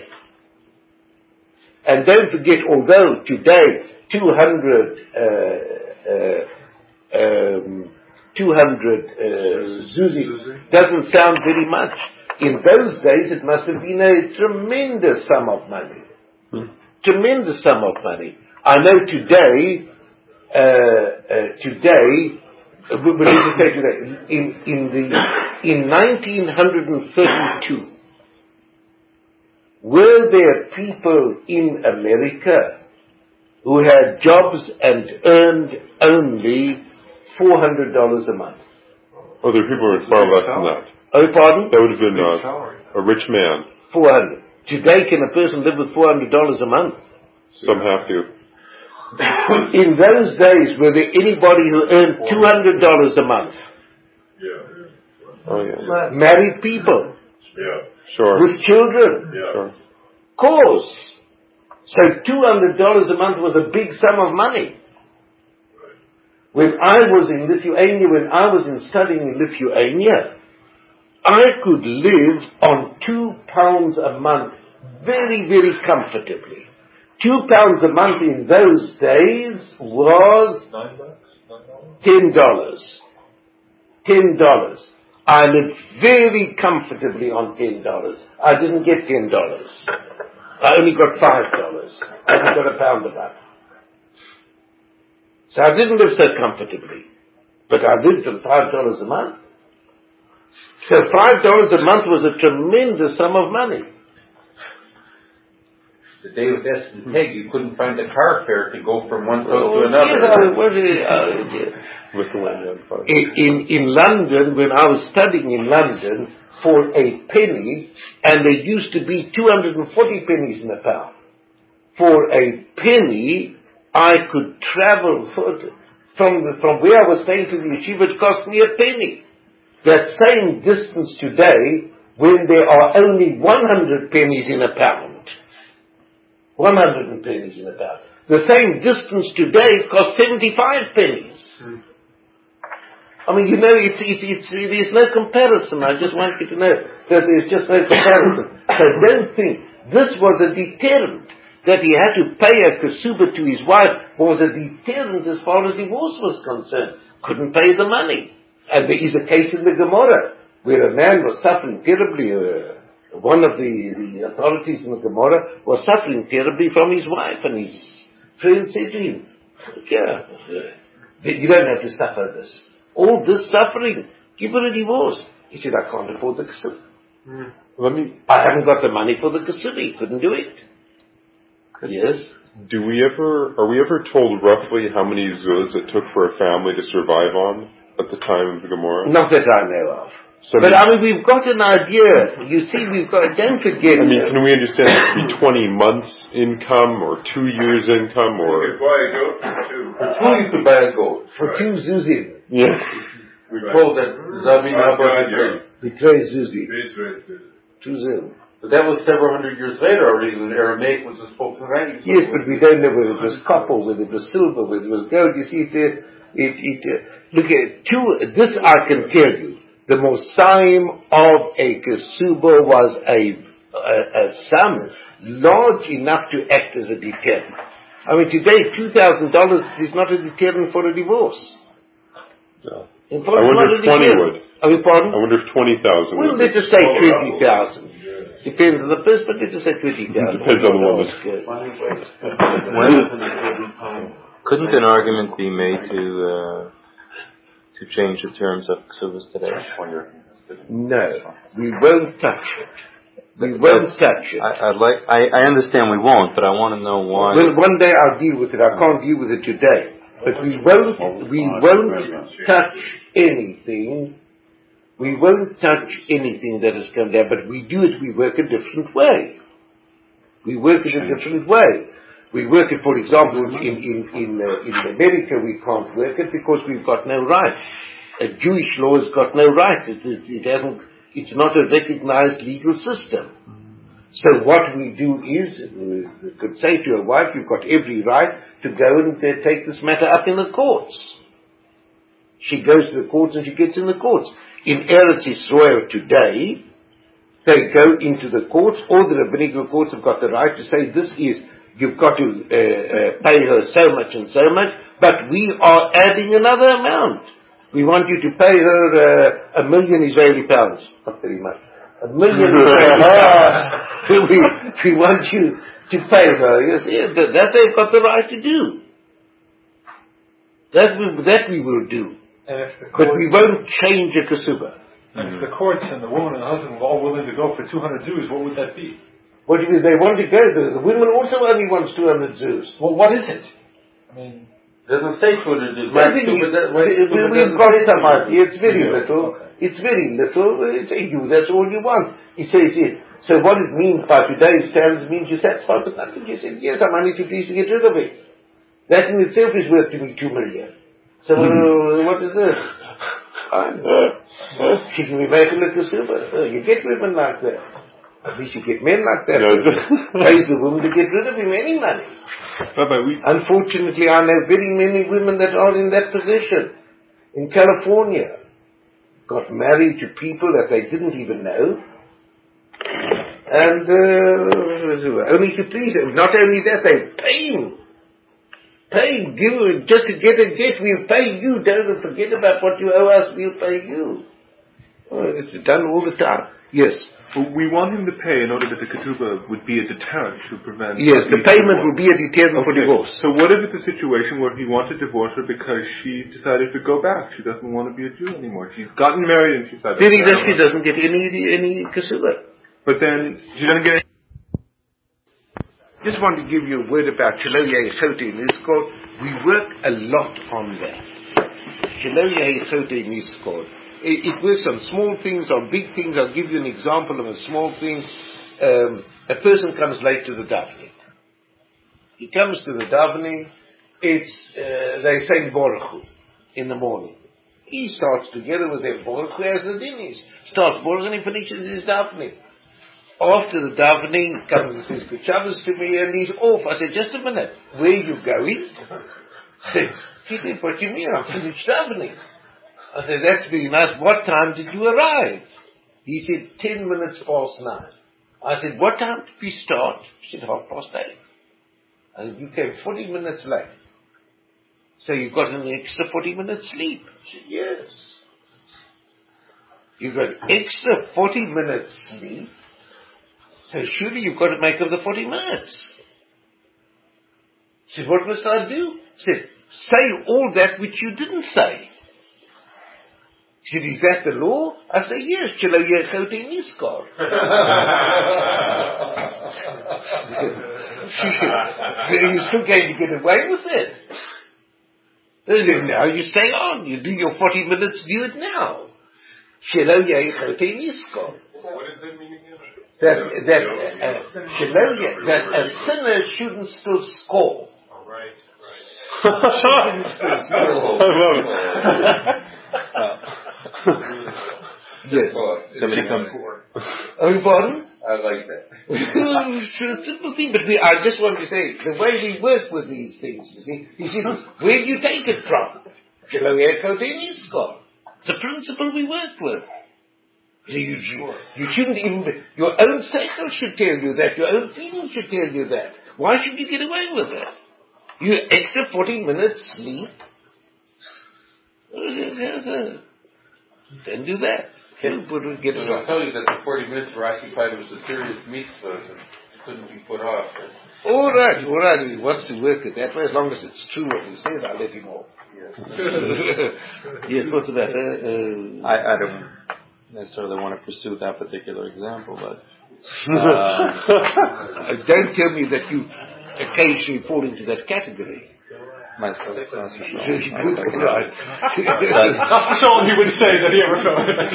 And don't forget, although today two hundred, uh, uh, um, two hundred uh, Zuzi doesn't sound very much. In those days, it must have been a tremendous sum of money. Hmm. Tremendous sum of money. I know today, uh, uh, today, uh, we will just say today, in, in the, in nineteen thirty-two, were there people in America who had jobs and earned only four hundred dollars a month. Oh, there are people who are far less than that. Oh, pardon? That would have been uh, a rich man. four hundred. Today, can a person live with four hundred dollars a month? Some have to. In those days, were there anybody who earned two hundred dollars a month? Yeah. Oh, yeah. Married people. Yeah. Sure. With children. Yeah. Sure. Of course. So two hundred dollars a month was a big sum of money. When I was in Lithuania, when I was in studying in Lithuania, I could live on two pounds a month very, very comfortably. Two pounds a month in those days was Nine bucks? Nine dollars? ten dollars. Ten dollars. I lived very comfortably on ten dollars. I didn't get ten dollars. I only got five dollars. I only got a pound a month. So I didn't live so comfortably. But I lived on five dollars a month. So five dollars a month was a tremendous sum of money. The day of S and Peg, you couldn't find a car fare to go from one place Oh, to another. yes, I- what is it? Uh, yeah. Lithuania. in, in, in London, when I was studying in London, for a penny, and there used to be two hundred forty pennies in a pound. For a penny, I could travel for, from, the, from where I was staying to the yeshiva, it cost me a penny. That same distance today, when there are only one hundred pennies in a pound, one hundred pennies in a pound, the same distance today costs seventy-five pennies. Mm. I mean, you know, it's, it's, it's, there's no comparison. I just want you to know that there's just no comparison. So don't think this was a deterrent. That he had to pay a kasuba to his wife was a deterrent as far as divorce was concerned. Couldn't pay the money. And there is a case in the Gemara where a man was suffering terribly. Uh, one of the, the authorities in the Gemara was suffering terribly from his wife, and his friend said to him, yeah, you don't have to suffer this. All this suffering, give her a divorce. He said, I can't afford the kasuba. Mm. Let me. I haven't got the money for the kasuba. He couldn't do it. Yes. Do we ever, are we ever told roughly how many zuz it took for a family to survive on at the time of the Gemara? Not that I know of. So but I mean, we've got an idea. You see, we've got, don't forget. I mean, can we understand it to be twenty months income or two years income or? You could buy a goat for two. For two, you could buy a goat. For two zuzim. Yeah. We're told that Zabi Nabba Betray zuzi. Two zuzim. But that was several hundred years later already when Aramaic was a spoken language. Yes, but we don't know whether it was copper, whether it was silver, whether it was gold. You see, it, it, it uh, look at two, this I can tell you. The mosaim of a kasuba was a, a, a sum large enough to act as a deterrent. I mean, today, two thousand dollars is not a deterrent for a divorce. No. I wonder if twenty would. I mean, pardon? I wonder if twenty thousand Well, would. let us say twenty thousand. Depends on the person, but let us say twenty thousand. Depends on the woman. Couldn't an argument be made to uh, to change the terms of ksubas today? No, we won't touch it. We won't touch it. I, I'd like. I, I understand we won't, but I want to know why. Well, one day I'll deal with it. I can't deal with it today. But we won't, we won't touch anything. We won't touch anything that has come down, but we do it, we work a different way. We work it a different way. We work it, for example, in, in, in, uh, in America we can't work it because we've got no right. A Jewish law has got no right. It, it, it hasn't, it's not a recognized legal system. So what we do is, we could say to your wife, you've got every right to go and uh, take this matter up in the courts. She goes to the courts and she gets in the courts. In Eretz Yisrael today, they go into the courts, all the rabbinical courts have got the right to say this is, you've got to uh, uh, pay her so much and so much, but we are adding another amount. We want you to pay her uh, a million Israeli pounds. Not very much. A million Israeli pounds. we, we want you to pay her. Yes, yes, that, that they've got the right to do. That we, that we will do. And if the But court, we won't change a kasuba. and if the courts and the woman and the husband were all willing to go for two hundred Jews, what would that be? What do you mean? They want to go there. The women also only wants two hundred zoos. Well, what is it? I mean, doesn't say two hundred zoos. Well, we, we, we've got some idea. It's very little. Okay. It's very little. It's a you. That's all you want. He says it. So what it means by today's standards means you're satisfied with nothing. You say, yes, I'm only too pleased to get rid of it. That in itself is worth to me two million. So uh, what is this? Uh, uh, can we make a little silver? Uh, you get women like that. At least you get men like that. Pays the woman to get rid of him any money. Rabbi, we... Unfortunately, I know very many women that are in that position. In California. Got married to people that they didn't even know. And uh, only to please them. Not only that, they pay him. Pay, give, just to get a gift, we'll pay you. Don't forget about what you owe us, we'll pay you. Oh, it's done all the time. Yes. Well, we want him to pay in order that the ketubah would be a deterrent to prevent... Yes, the payment will be a deterrent okay. for divorce. So what if it's a situation where he wants to divorce her because she decided to go back? She doesn't want to be a Jew anymore. She's gotten married and she decided... Then she doesn't get any any ketubah. But then she doesn't get any... Just want to give you a word about Shiloh Yechote in Iskor. We work a lot on that. Shiloh Yechote in Iskor. It works on small things, on big things. I'll give you an example of a small thing. Um, a person comes late to the davening. He comes to the davening. It's uh, they say Baruch Hu in the morning. He starts together with them Baruch Hu as the din is. Starts Baruch and he finishes his davening. After the davening, he comes and says, "Good Shabbos to me," and he's off. I said, "Just a minute. Where are you going?" He said, "What do you mean? I'm finished davening." I said, "That's very nice. What time did you arrive?" He said, ten minutes past nine. I said, "What time did we start?" He said, half past eight. I said, "You came forty minutes late. So you got an extra forty minutes sleep?" He said, "Yes." You got extra forty minutes sleep? So surely you've got to make up the forty minutes. He said, "What must I do?" He said, "Say all that which you didn't say." He said, "Is that the law?" I said, "Yes, Shiloh Yechote in Iskor." You're still going to get away with it. They said, "No, you stay on. You do your forty minutes, do it now." Shiloh Yechote in Iskor. What does that mean again? That, that, uh, Shiloh Ye- that a sinner shouldn't still score. Oh, right, right. Shouldn't still score. I love it. Yes. Somebody comes. Oh, pardon? I like that. It's a simple thing, but we, I just want to say, the way we work with these things, you see, you see, where do you take it from? Shiloh Yechote in Iskor. It's a principle we work with. You, you, you shouldn't even, your own seichel should tell you that, your own feelings should tell you that. Why should you get away with that? You extra forty minutes sleep. Then do that. Then put it, get it I'll on. tell you that the forty minutes were occupied with a serious mitzvah that couldn't be put off. All right, all right. He wants to work it that way. As long as it's true what he says, I'll let him off. Yes, what's the matter? Uh, I, I don't necessarily want to pursue that particular example, but uh, don't tell me that you occasionally fall into that category. myself, that's for sure. Good, all right. That's for sure he would say that he ever felt it.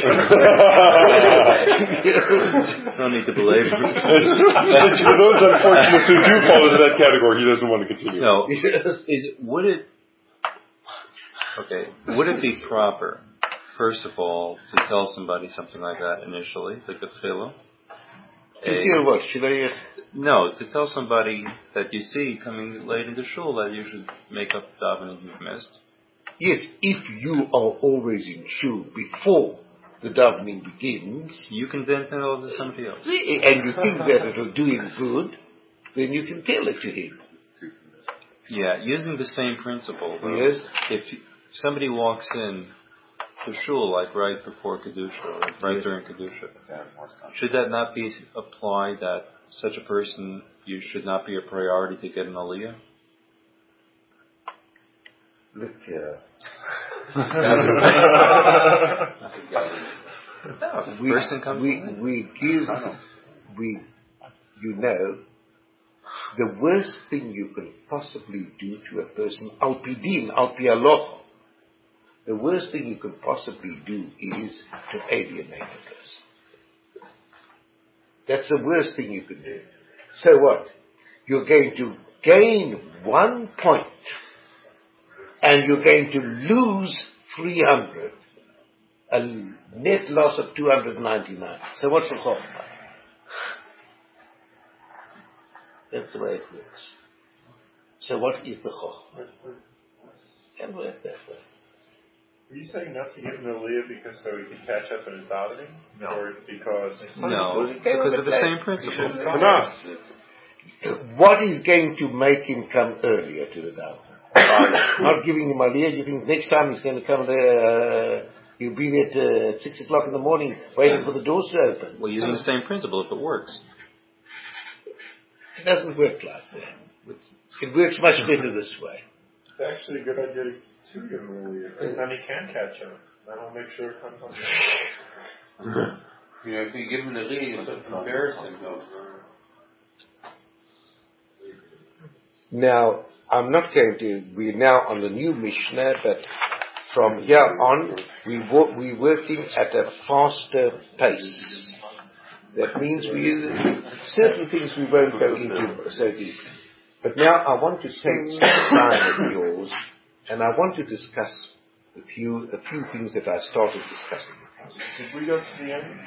No need to belabor. And for those unfortunates who do fall into that category, he doesn't want to continue. No, is would it? Okay, would it be proper? First of all, to tell somebody something like that initially, like the tefillah. To tell what? Should I? No, to tell somebody that you see coming late into shul that you should make up the davening you've missed. Yes, if you are always in shul before the davening begins, you can then tell it to somebody else. And you think that it'll do him good, then you can tell it to him. Yeah, using the same principle. Though, yes. If somebody walks in to shul like right before kedusha or right yes. during kedusha, should that not be applied that such a person, you should not be a priority to get an aliyah? Look here. No, we, person comes we, we give, we you know, the worst thing you can possibly do to a person, al-pidin, al-pialoch, the worst thing you can possibly do is to alienate a person. That's the worst thing you can do. So what? You're going to gain one point, and you're going to lose three hundred. A net loss of two hundred ninety-nine. So what's the chokhmah? That's the way it works. So what is the chokhmah? It can work that way. Are you saying not to give him the aliyah because so he can catch up in his davening? No. Or because... No, because of the same principle. Enough. What is going to make him come earlier to the davening? Not giving him aliyah, you think next time he's going to come there... Uh, You'll be there at uh, six o'clock in the morning waiting for the doors to open. Well, using the same principle if it works. It doesn't work like that. It works much better this way. It's actually a good idea to give him a lead, because then he can catch up. Then I'll make sure it comes on. You know, if you give him the lead, it's a comparison goes. Now, I'm not going to, we're now on the new Mishnah, but from here on, we wo- we're working at a faster pace. That means we, certain things we won't go into so deep. But now I want to take some time of yours, and I want to discuss a few, a few things that I started discussing. Did we go to the end?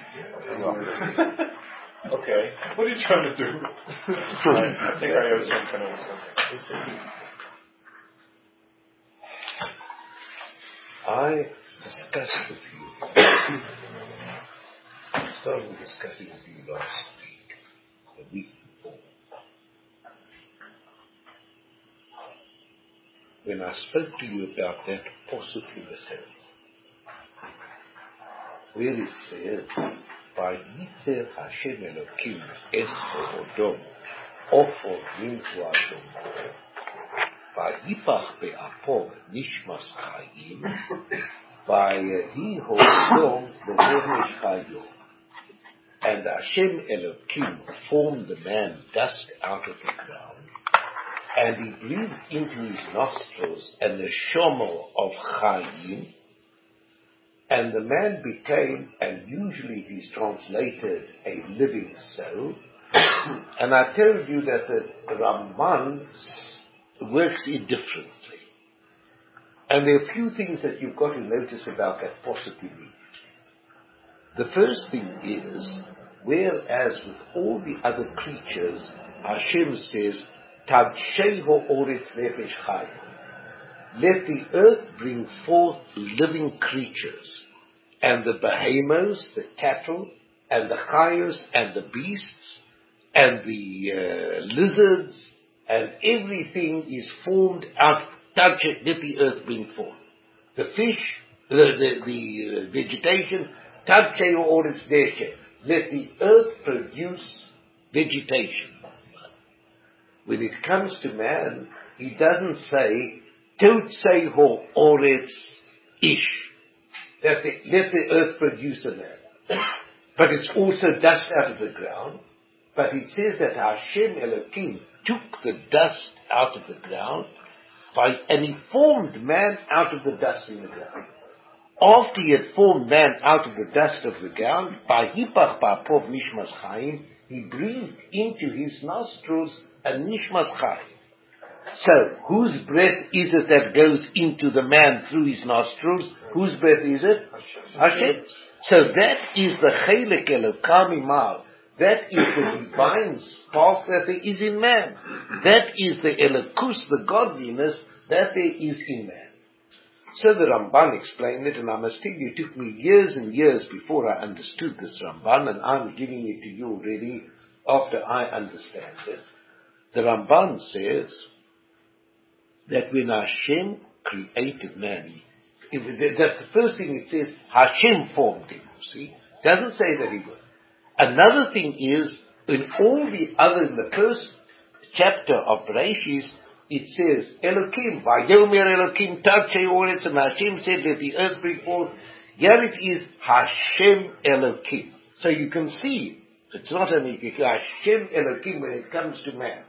Okay. What are you trying to do? I think I owe something else. I discussed with you, I started discussing with you last week, the week before, when I spoke to you about that posuk in the Torah, where it says, by Yitzer Hashem Elokim es Odom, Ofor Nimtu Adom, Vayipach be'apor nishmas chayim, Vayehi hodom b'nefesh chayim. And Hashem Elokim formed the man dust out of the ground, and he breathed into his nostrils and the shomer of chayim, and the man became, and usually it is translated, a living soul. And I told you that the Ramban works it differently. And there are a few things that you've got to notice about that possibility. The first thing is, whereas with all the other creatures, Hashem says, Tadshei ha'oretz nefesh chayim. Let the earth bring forth living creatures, and the behemoths, the cattle, and the chayos, and the beasts, and the uh, lizards, and everything is formed out, touch it, let the earth bring forth. The fish, the, the, the uh, vegetation, touche or its deshe. Let the earth produce vegetation. When it comes to man, he doesn't say, Totseho oretz ish. That the, let the earth produce a man. But it's also dust out of the ground. But it says that Hashem Elohim took the dust out of the ground by, and he formed man out of the dust in the ground. After he had formed man out of the dust of the ground, by Hipach Ba'apov Nishmas Chaim, he breathed into his nostrils a Nishmas Chaim. So, whose breath is it that goes into the man through his nostrils? Whose breath is it? Hashem. So that is the Chelek Elokam Imal. That is the divine spark that there is in man. That is the Elokus, the godliness that there is in man. So the Ramban explained it, and I must tell you, it took me years and years before I understood this Ramban, and I'm giving it to you already after I understand it. The Ramban says that when Hashem created man, if, that's the first thing it says, Hashem formed him, see? It doesn't say that he was. Another thing is, in all the other, in the first chapter of Bereshis, it says, Elokim, Vayomer Elokim, Tadshei Oretz, and Hashem said, let the earth bring forth. Here it is, Hashem Elokim. So you can see, It's not only Hashem Elohim when it comes to man.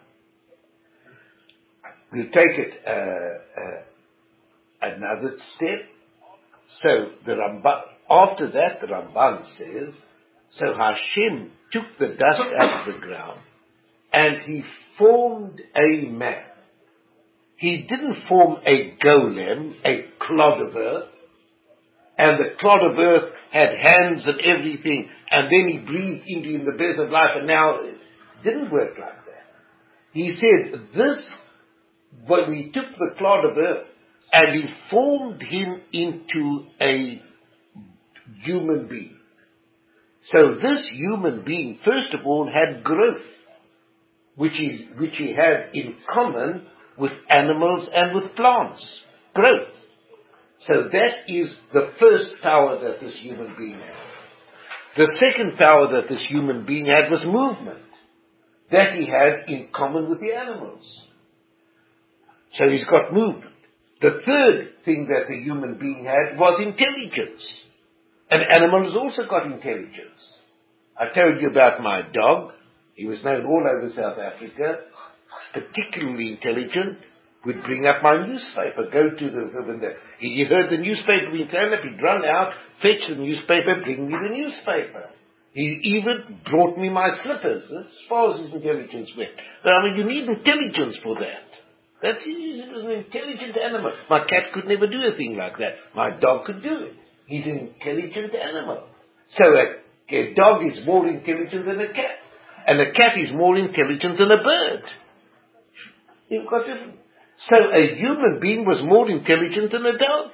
You take it uh, uh, another step. So the Ramban, after that, the Ramban says, so Hashem took the dust out of the ground and he formed a man. He didn't form a golem, a clod of earth, and the clod of earth had hands and everything, and then he breathed into him the breath of life, and now it didn't work like that. He said, this, when we took the clod of earth, and he formed him into a human being. So this human being, first of all, had growth, which he, which he had in common with animals and with plants. Growth. So that is the first power that this human being had. The second power that this human being had was movement, that he had in common with the animals. So he's got movement. The third thing that the human being had was intelligence. An animal has also got intelligence. I told you about my dog. He was known all over South Africa, particularly intelligent. Would bring up my newspaper, go to the, when the he heard the newspaper being thrown up, he'd run out, fetch the newspaper, bring me the newspaper. He even brought me my slippers, as far as his intelligence went. But I mean, you need intelligence for that. That's, he was an intelligent animal. My cat could never do a thing like that. My dog could do it. He's an intelligent animal. So a, a dog is more intelligent than a cat. And a cat is more intelligent than a bird. You've got to... So a human being was more intelligent than a dog.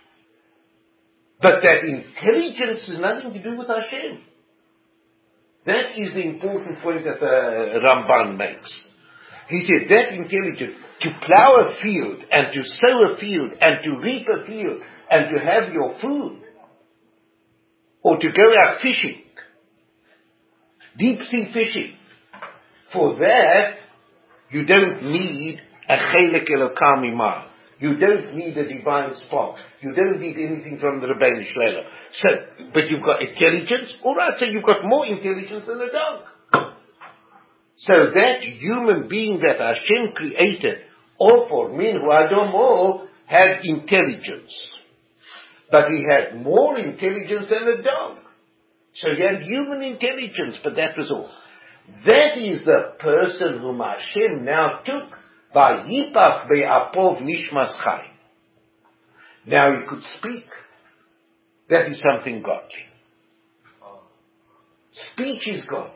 But that intelligence has nothing to do with Hashem. That is the important point that the Ramban makes. He said that intelligence, to plow a field and to sow a field and to reap a field and to have your food, or to go out fishing, deep sea fishing, for that you don't need a chelek elokam imah. You don't need a divine spark. You don't need anything from the Rebbeinu Shlomo. So, but you've got intelligence. All right, so you've got more intelligence than a dog. So that human being that Hashem created, or for minhu adomo, had intelligence. But he had more intelligence than a dog. So he had human intelligence, but that was all. That is the person whom Hashem now took. Vayipach be'apov nishmas chai. Now he could speak. That is something godly. Speech is godly.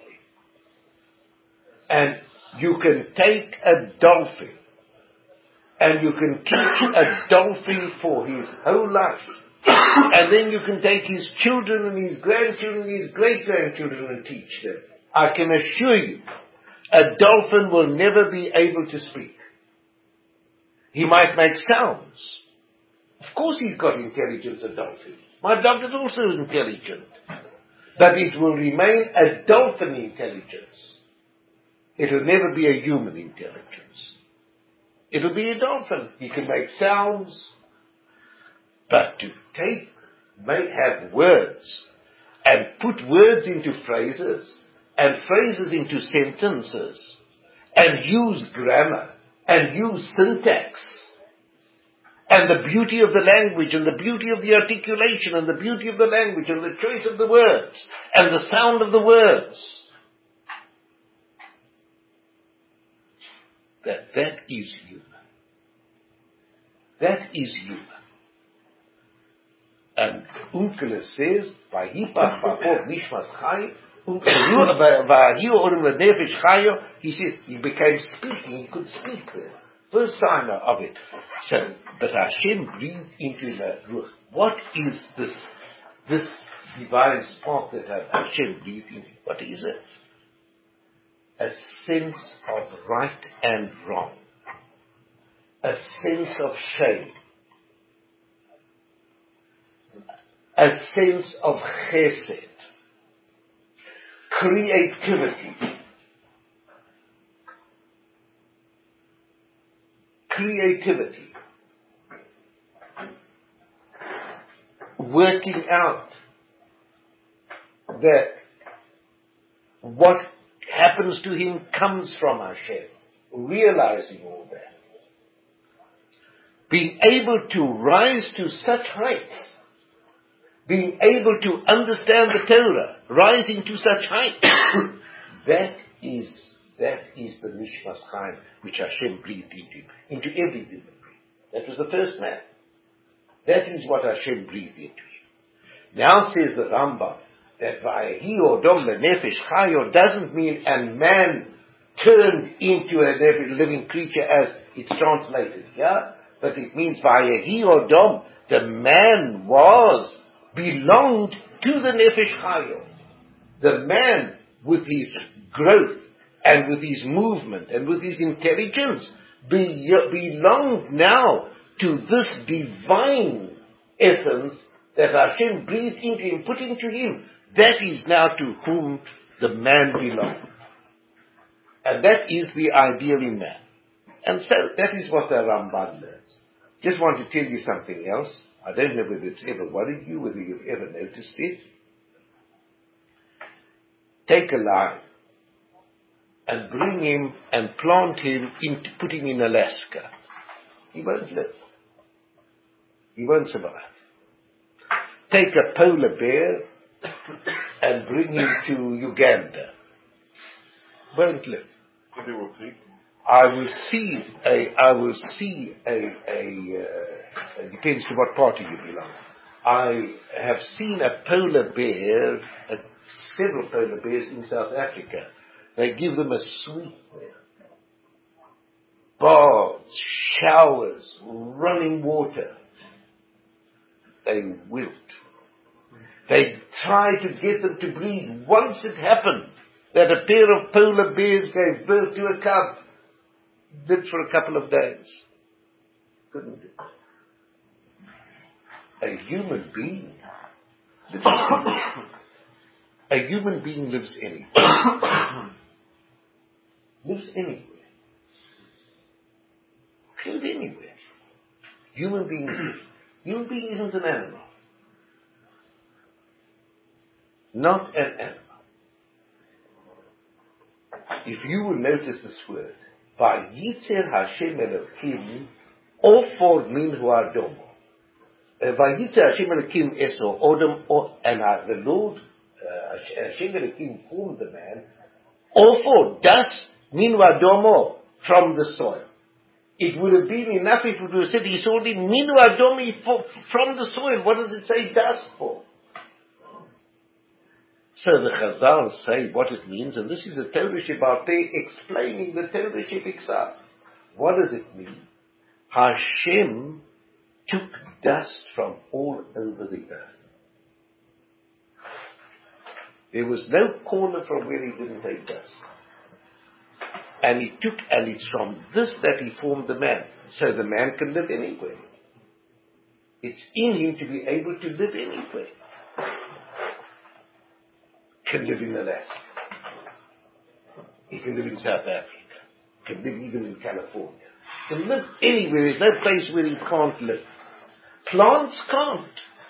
And you can take a dolphin and you can teach a dolphin for his whole life. And then you can take his children and his grandchildren and his great-grandchildren and teach them. I can assure you, a dolphin will never be able to speak. He might make sounds. Of course he's got intelligence, a dolphin. My dog is also intelligent. But it will remain a dolphin intelligence. It will never be a human intelligence. It will be a dolphin. He can make sounds. But to take, may have words, and put words into phrases, and phrases into sentences, and use grammar, and use syntax, and the beauty of the language, and the beauty of the articulation, and the beauty of the language, and the choice of the words, and the sound of the words. That that is human. That is human. And Unkele says, Vayipach ba'apov nishmas chai, he says he became speaking, he could speak there. First sign of it. So, but Hashem breathed into the ruach. What is this, this divine spark that Hashem breathed into? What is it? A sense of right and wrong. A sense of shame. A sense of chesed. Creativity. Creativity. Working out that what happens to him comes from Hashem. Realizing all that. Being able to rise to such heights. Being able to understand the Torah. Rising to such heights. that is, that is the Nishmas Chaim which Hashem breathed into him. Into every human being. That was the first man. That is what Hashem breathed into him. Now says the Rambam, that Vayehi Odom Lenefesh Chayo doesn't mean a man turned into a living creature as it's translated here, but it means Vayehi Odom, the man was, belonged to the Nefesh Chayo. The man with his growth and with his movement and with his intelligence be, belonged now to this divine essence that Hashem breathed into him, put into him. That is now to whom the man belongs. And that is the ideal in man. And so that is what the Ramban learns. Just want to tell you something else. I don't know whether it's ever worried you, whether you've ever noticed it. Take a lion and bring him and plant him, into, put him in Alaska. He won't live. He won't survive. Take a polar bear and bring him to Uganda. Won't live. I will see a, I will see a, a, uh, it depends to what party you belong. I have seen a polar bear, uh, several polar bears in South Africa. They give them a sweet there. Baths, showers, running water. They wilt. They try to get them to breed. Once it happened that a pair of polar bears gave birth to a cub, lived for a couple of days. Couldn't do it. A human being lives anywhere. A human being lives anywhere. lives anywhere. Can live anywhere. Human being lives. Human being isn't an animal. Not an animal. If you will notice this word, Vayitzer Hashem Elokim Ofor Minhu Adomo. Vayitzer Hashem Elokim Eso Odom, and the Lord uh, Hashem Elokim formed the man Ofor dust Minhu Adomo, from the soil. It would have been enough if it would have said he sold him Minhu Adomi from the soil. What does it say dust for? So the Chazal say what it means, and this is the Torah Sheba'al Peh explaining the Torah Shebiksav. What does it mean? Hashem took dust from all over the earth. There was no corner from where he didn't take dust. And he took, and it's from this that he formed the man. So the man can live anywhere. It's in him to be able to live anywhere. Can live in Alaska. He can live in South Africa. Can live even in California. Can live anywhere. There's no place where he can't live. Plants can't.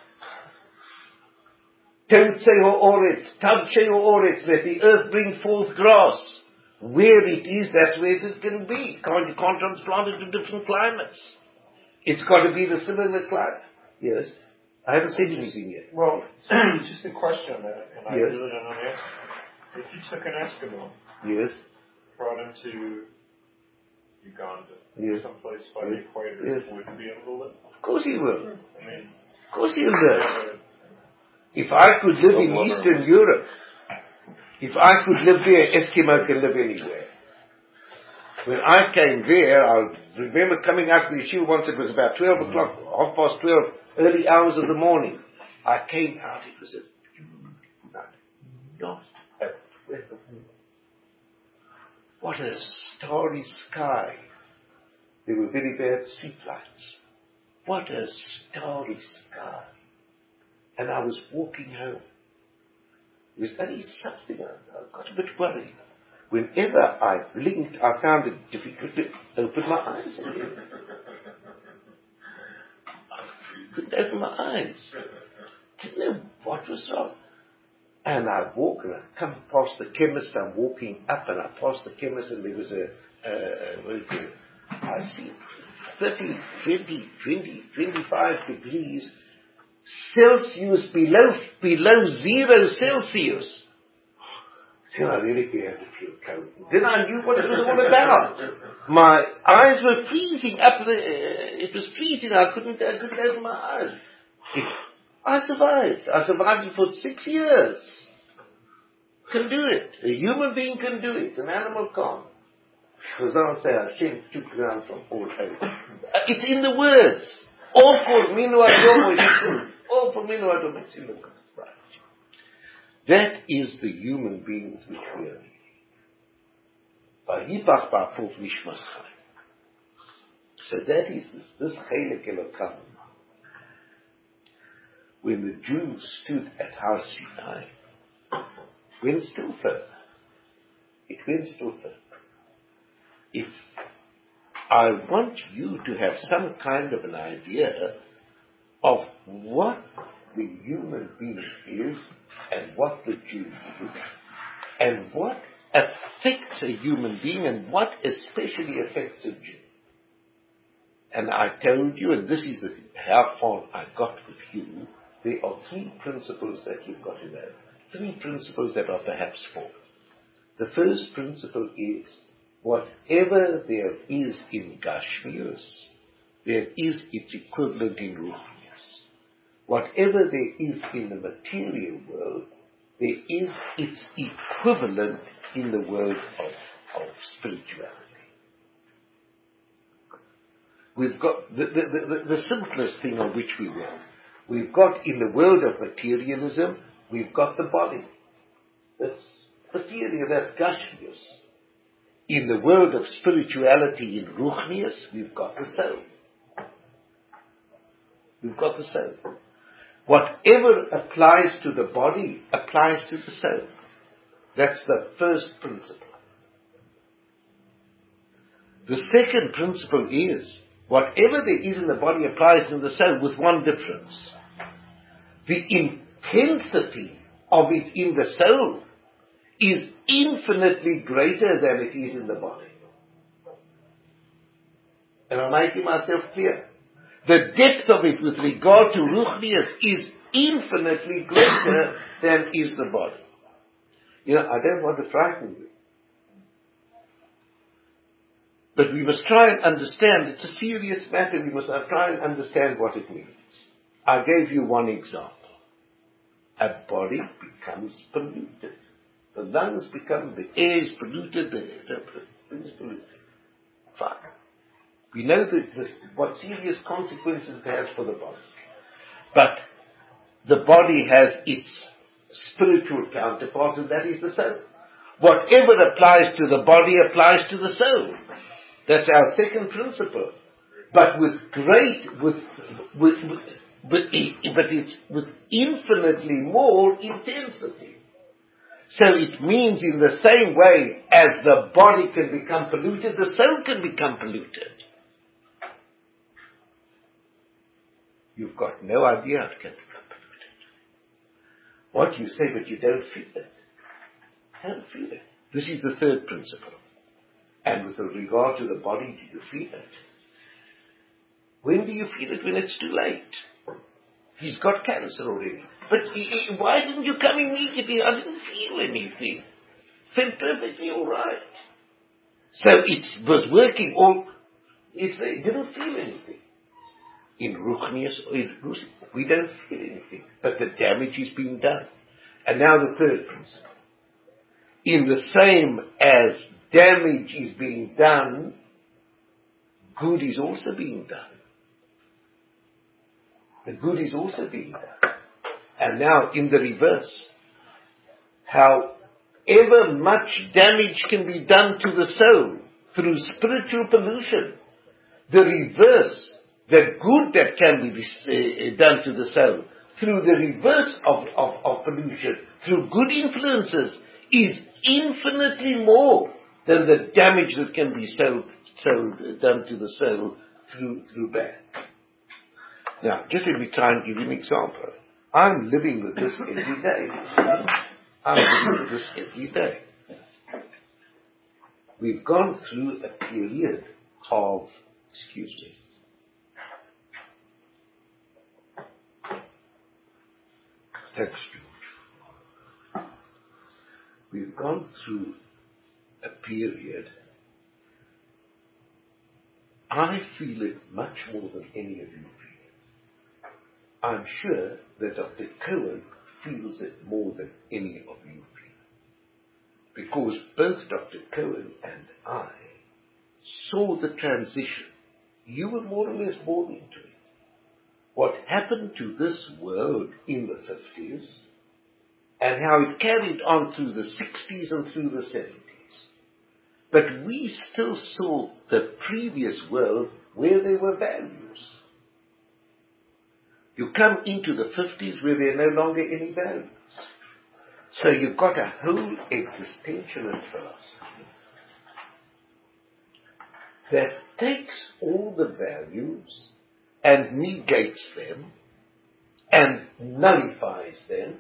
Don't say Ha'oretz, Tabshei Ha'oretz, let the earth bring forth grass. Where it is, that's where it can be. Can't, you can't transplant it to different climates. It's got to be the similar climate. Yes. I haven't said anything yet. Well, just a question on that, and I yes. really don't know the answer. If you took an Eskimo, yes, brought him to Uganda, yes. someplace by yes. the equator, yes. would he be able to live? Of course he will. I mean, of course he'll live. If I could live in Eastern Europe, if I could live there, Eskimo can live anywhere. When I came there, I remember coming out of the yeshiva once, it was about twelve o'clock, half past twelve, early hours of the morning. I came out, it was a beautiful night. Not a breath of wind. What a starry sky. There were very bad street lights. What a starry sky. And I was walking home. It was only something, I got a bit worried. Whenever I blinked, I found it difficult to open my eyes again. I couldn't open my eyes. Didn't know what was wrong. And I walk and I come past the chemist, I'm walking up and I pass the chemist and there was a, uh, what do you call it? I see thirty, twenty, twenty, twenty-five degrees Celsius below, below zero Celsius. Then I really began to feel cold. Then I knew what it was all about. My eyes were freezing up the, uh, it was freezing, I couldn't, I couldn't open my eyes. It, I survived. I survived it for six years. Can do it. A human being can do it. An animal can't. Because I'll say, Hashem took down from all over. It's in the words. All for minu adom, all for minu adom, it's in the words. Right. That is the human beings which we are. Vayipach ba'afuv nishmas chai. So that is this, this Chelek Elokam. When the Jews stood at Har Sinai, went still further. It went still further. If I want you to have some kind of an idea of what the human being is and what the Jew is and what affects a human being and what especially affects a Jew. And I told you, and this is the, how far I got with you, there are three principles that you've got to know. Three principles that are perhaps four. The first principle is, whatever there is in Gashmius, there is its equivalent in Ruchnius. Whatever there is in the material world, there is its equivalent in the world of, of spirituality. We've got the, the, the, the simplest thing on which we work. We've got in the world of materialism, we've got the body. That's material, that's Gashmius. In the world of spirituality, in Ruchnius, we've got the soul. We've got the soul. Whatever applies to the body applies to the soul. That's the first principle. The second principle is, whatever there is in the body applies to the soul with one difference. The intensity of it in the soul is infinitely greater than it is in the body. Am I making myself clear? The depth of it with regard to Ruchnius is infinitely greater than is the body. You know, I don't want to frighten you. But we must try and understand, it's a serious matter, we must try and understand what it means. I gave you one example. A body becomes polluted. The lungs become, the air is polluted, the air is polluted. Fine. We know that this, what serious consequences it has for the body. But the body has its spiritual counterpart, and that is the soul. Whatever applies to the body applies to the soul. That's our second principle. But with great, with, with, with but, but it's with infinitely more intensity. So it means in the same way as the body can become polluted, the soul can become polluted. You've got no idea how it can become polluted. What you say, but you don't feel it. Don't feel it. This is the third principle. And with regard to the body, do you feel it? When do you feel it? When it's too late. He's got cancer already. But he, he, why didn't you come immediately? I didn't feel anything. Felt perfectly all right. So it was working all. It's, it didn't feel anything. In Ruchnius or in Ruchnius, we don't feel anything. But the damage is being done. And now the third principle. In the same as damage is being done, good is also being done. The good is also being done. And now in the reverse, however much damage can be done to the soul through spiritual pollution, the reverse, the good that can be uh, done to the soul through the reverse of, of, of pollution, through good influences, is infinitely more than the damage that can be so, so done to the soul through, through bad. Now, just let me try and give you an example. I'm living with this every day. I'm doing this every day. We've gone through a period of, excuse me, thanks, George. We've gone through a period, I feel it much more than any of you feel. I'm sure that Doctor Cohen feels it more than any of you feel. Because both Doctor Cohen and I saw the transition. You were more or less born into it. What happened to this world in the fifties and how it carried on through the sixties and through the seventies. But we still saw the previous world where there were values. You come into the fifties where there are no longer any values. So you've got a whole existentialist philosophy that takes all the values and negates them and nullifies them.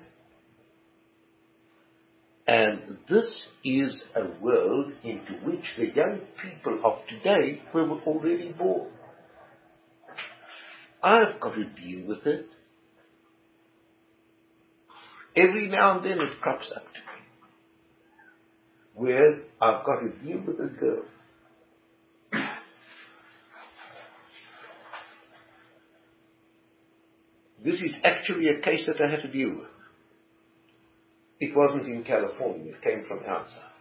And this is a world into which the young people of today were already born. I've got to deal with it. Every now and then it crops up to me, where I've got to deal with a girl. This is actually a case that I had to deal with. It wasn't in California, it came from outside.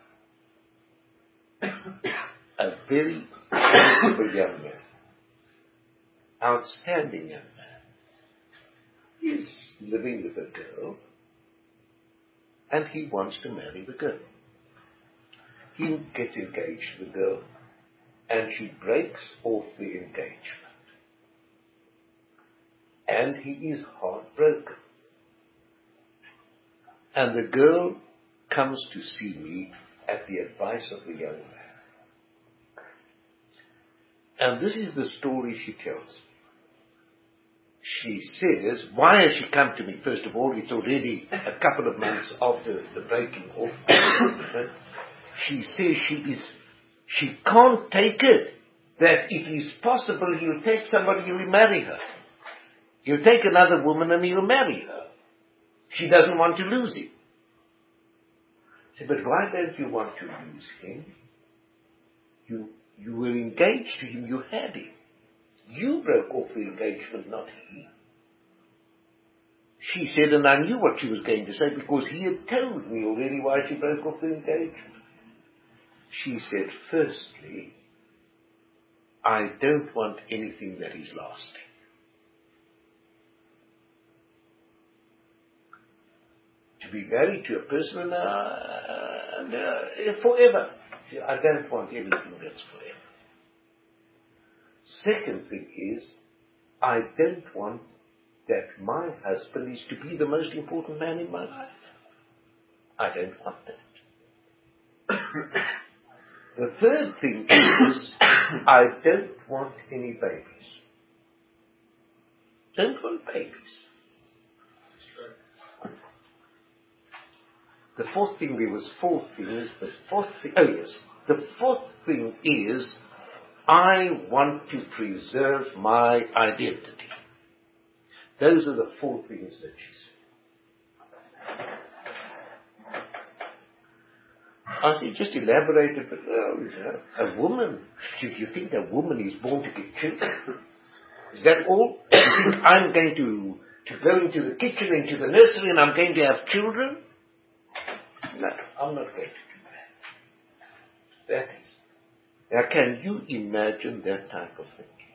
A very sensible young man, outstanding young man. He's living with a girl, and he wants to marry the girl. He gets engaged to the girl, and she breaks off the engagement. And he is heartbroken. And the girl comes to see me at the advice of the young man. And this is the story she tells me. She says, why has she come to me? First of all, it's already a couple of months after the breaking off. She says she is, she can't take it that it is possible you take somebody, you will marry her. You take another woman and you'll marry her. She doesn't want to lose him. I said, but why don't you want to lose him? You, you were engaged to him, you had him. You broke off the engagement, not he. She said, and I knew what she was going to say because he had told me already why she broke off the engagement. She said, firstly, I don't want anything that is lasting. To be married to a person uh, uh, forever. I don't want anything that's forever. Second thing is, I don't want that my husband is to be the most important man in my life. I don't want that. The third thing is, I don't want any babies. Don't want babies. The fourth thing, there was fourth thing, is the fourth thing, oh yes, the fourth thing is, I want to preserve my identity. Those are the four things that she said. I said, just elaborate a bit. Well, a woman, if you think a woman is born to get children, is that all? You think I'm going to, to go into the kitchen, into the nursery, and I'm going to have children? No, I'm not going to do that. That is. Now, can you imagine that type of thinking?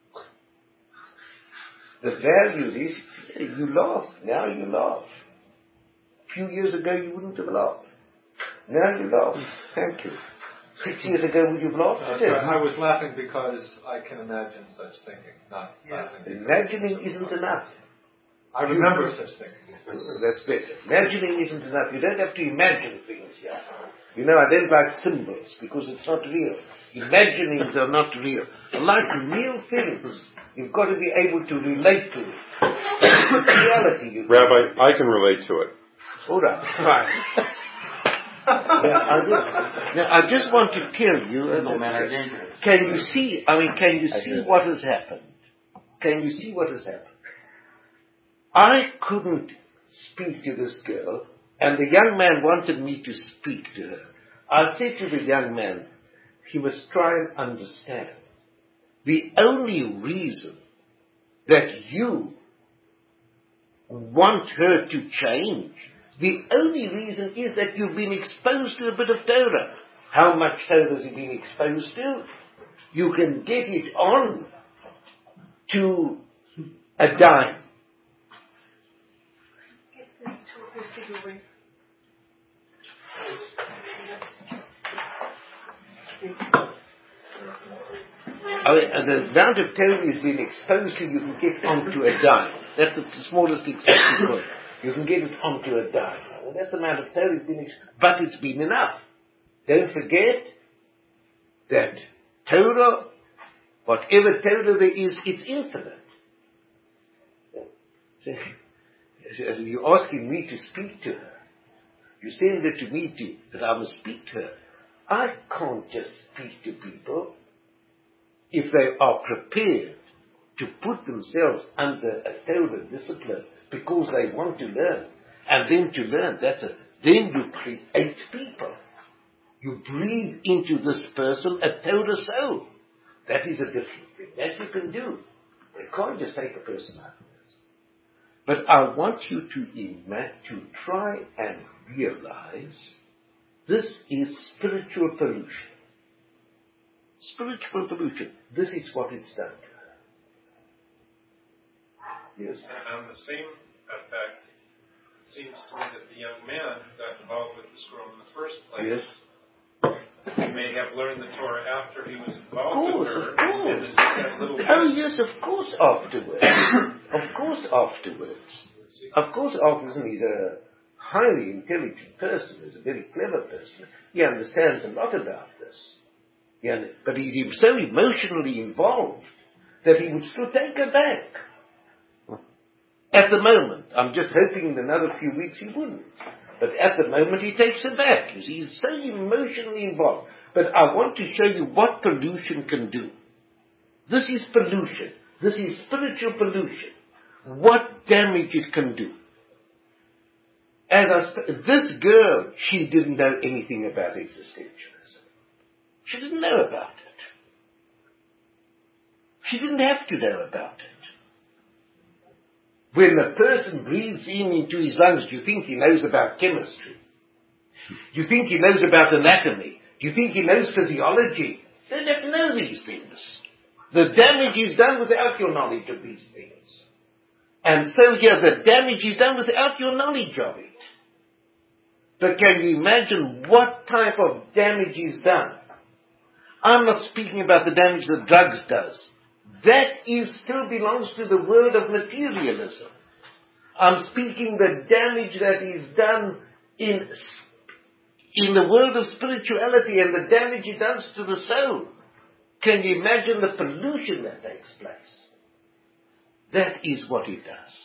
The value is, you laugh. Now you laugh. A few years ago, you wouldn't have laughed. Now you laugh. Thank you. Six years ago, would you have laughed? No, sorry, I was laughing because I can imagine such thinking, not yeah. laughing. Imagining isn't enough. I remember you, such thinking. That's better. Imagining isn't enough. You don't have to imagine things here. You know, I don't like symbols because it's not real. Imaginings are not real. I like real things. You've got to be able to relate to it. Reality. You Rabbi, I can relate to it. All right. Right. now, I just, now, I just want to tell you, uh, No matter dangerous. can you see, I mean, can you see what has happened? Can you see what has happened? I couldn't speak to this girl, and the young man wanted me to speak to her. I said to the young man, he must try and understand. The only reason that you want her to change, the only reason is that you've been exposed to a bit of Torah. How much Torah has he been exposed to? You can get it on to a dime. I mean, and the amount of Torah you've been exposed to, you can get onto a dime. That's the smallest accepted point. You can get it onto a dime. Well, that's the amount of Torah you've been exposed, but it's been enough. Don't forget that Torah, whatever Torah there is, it's infinite. So, so you're asking me to speak to her. You're saying that to me to, that I must speak to her. I can't just speak to people if they are prepared to put themselves under a Torah discipline because they want to learn. And then to learn, that's a, then you create people. You breathe into this person a Torah soul. That is a different thing. That you can do. You can't just take a person out of this. But I want you to ima- to try and realize this is spiritual pollution. Spiritual pollution. This is what it's done to her. Yes. And the same effect, it seems to me that the young man who got involved with this girl in the first place Yes. may have learned the Torah after he was Of involved course, with her. of course. And that little Oh yes, of course afterwards. Of course afterwards. Of course afterwards, and he's a highly intelligent person, he's a very clever person. He understands a lot about this. Yeah, but he's so emotionally involved that he would still take her back. At the moment. I'm just hoping in another few weeks he wouldn't. But at the moment he takes her back. You see, he's so emotionally involved. But I want to show you what pollution can do. This is pollution. This is spiritual pollution. What damage it can do. As I sp- this girl, she didn't know anything about existentialism. She didn't know about it. She didn't have to know about it. When a person breathes in into his lungs, do you think he knows about chemistry? Do you think he knows about anatomy? Do you think he knows physiology? They don't know these things. The damage is done without your knowledge of these things. And so here, the damage is done without your knowledge of it. But can you imagine what type of damage is done? I'm not speaking about the damage that drugs does. That is still belongs to the world of materialism. I'm speaking the damage that is done in, in the world of spirituality and the damage it does to the soul. Can you imagine the pollution that takes place? That is what it does.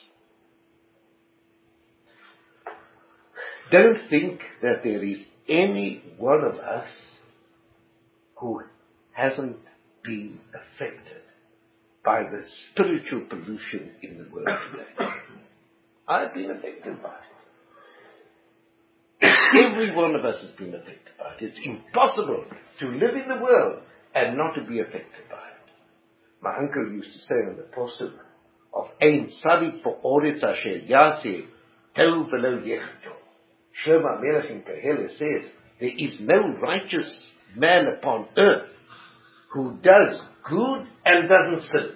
Don't think that there is any one of us who hasn't been affected by the spiritual pollution in the world today. I've been affected by it. Every one of us has been affected by it. It's impossible to live in the world and not to be affected by it. My uncle used to say on the pasuk of Ein Tzadik Po'oretz Asher Yaseh Tov V'lo Yechto. Shlomo Melech in Koheles says, there is no righteous man upon earth who does good and doesn't sin.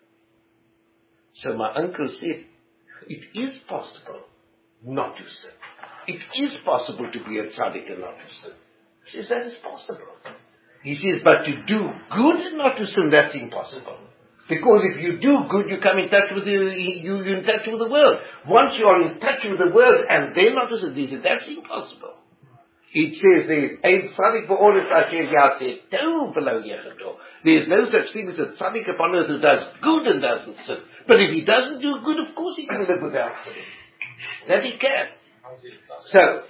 So my uncle said, it is possible not to sin. It is possible to be a tzaddik and not to sin. He says, that is possible. He says, but to do good and not to sin, that's impossible. Because if you do good, you come in touch with the, you, you're in touch with the world. Once you are in touch with the world and then not to sin, he says, that's impossible. It says there, Ein Tzadik Ba'oretz Asher Yaseh Tov V'lo Yechto. There's no such thing as a tzaddik upon earth who does good and doesn't sin. But if he doesn't do good, of course he can live without sin. That he can. So,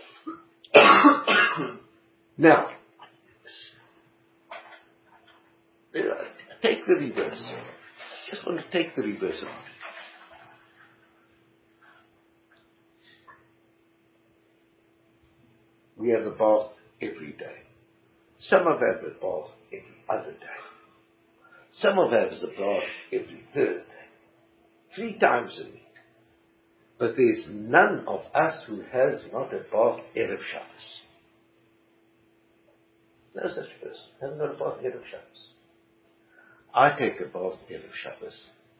now, take the reverse. Just want to take the reverse of it. We have a bath every day. Some of us have a bath every other day. Some of us have a bath every third day. Three times a week. But there's none of us who has not a bath Erev Shabbos. No such person. Hasn't got a bath Erev Shabbos. I take a bath Erev Shabbos.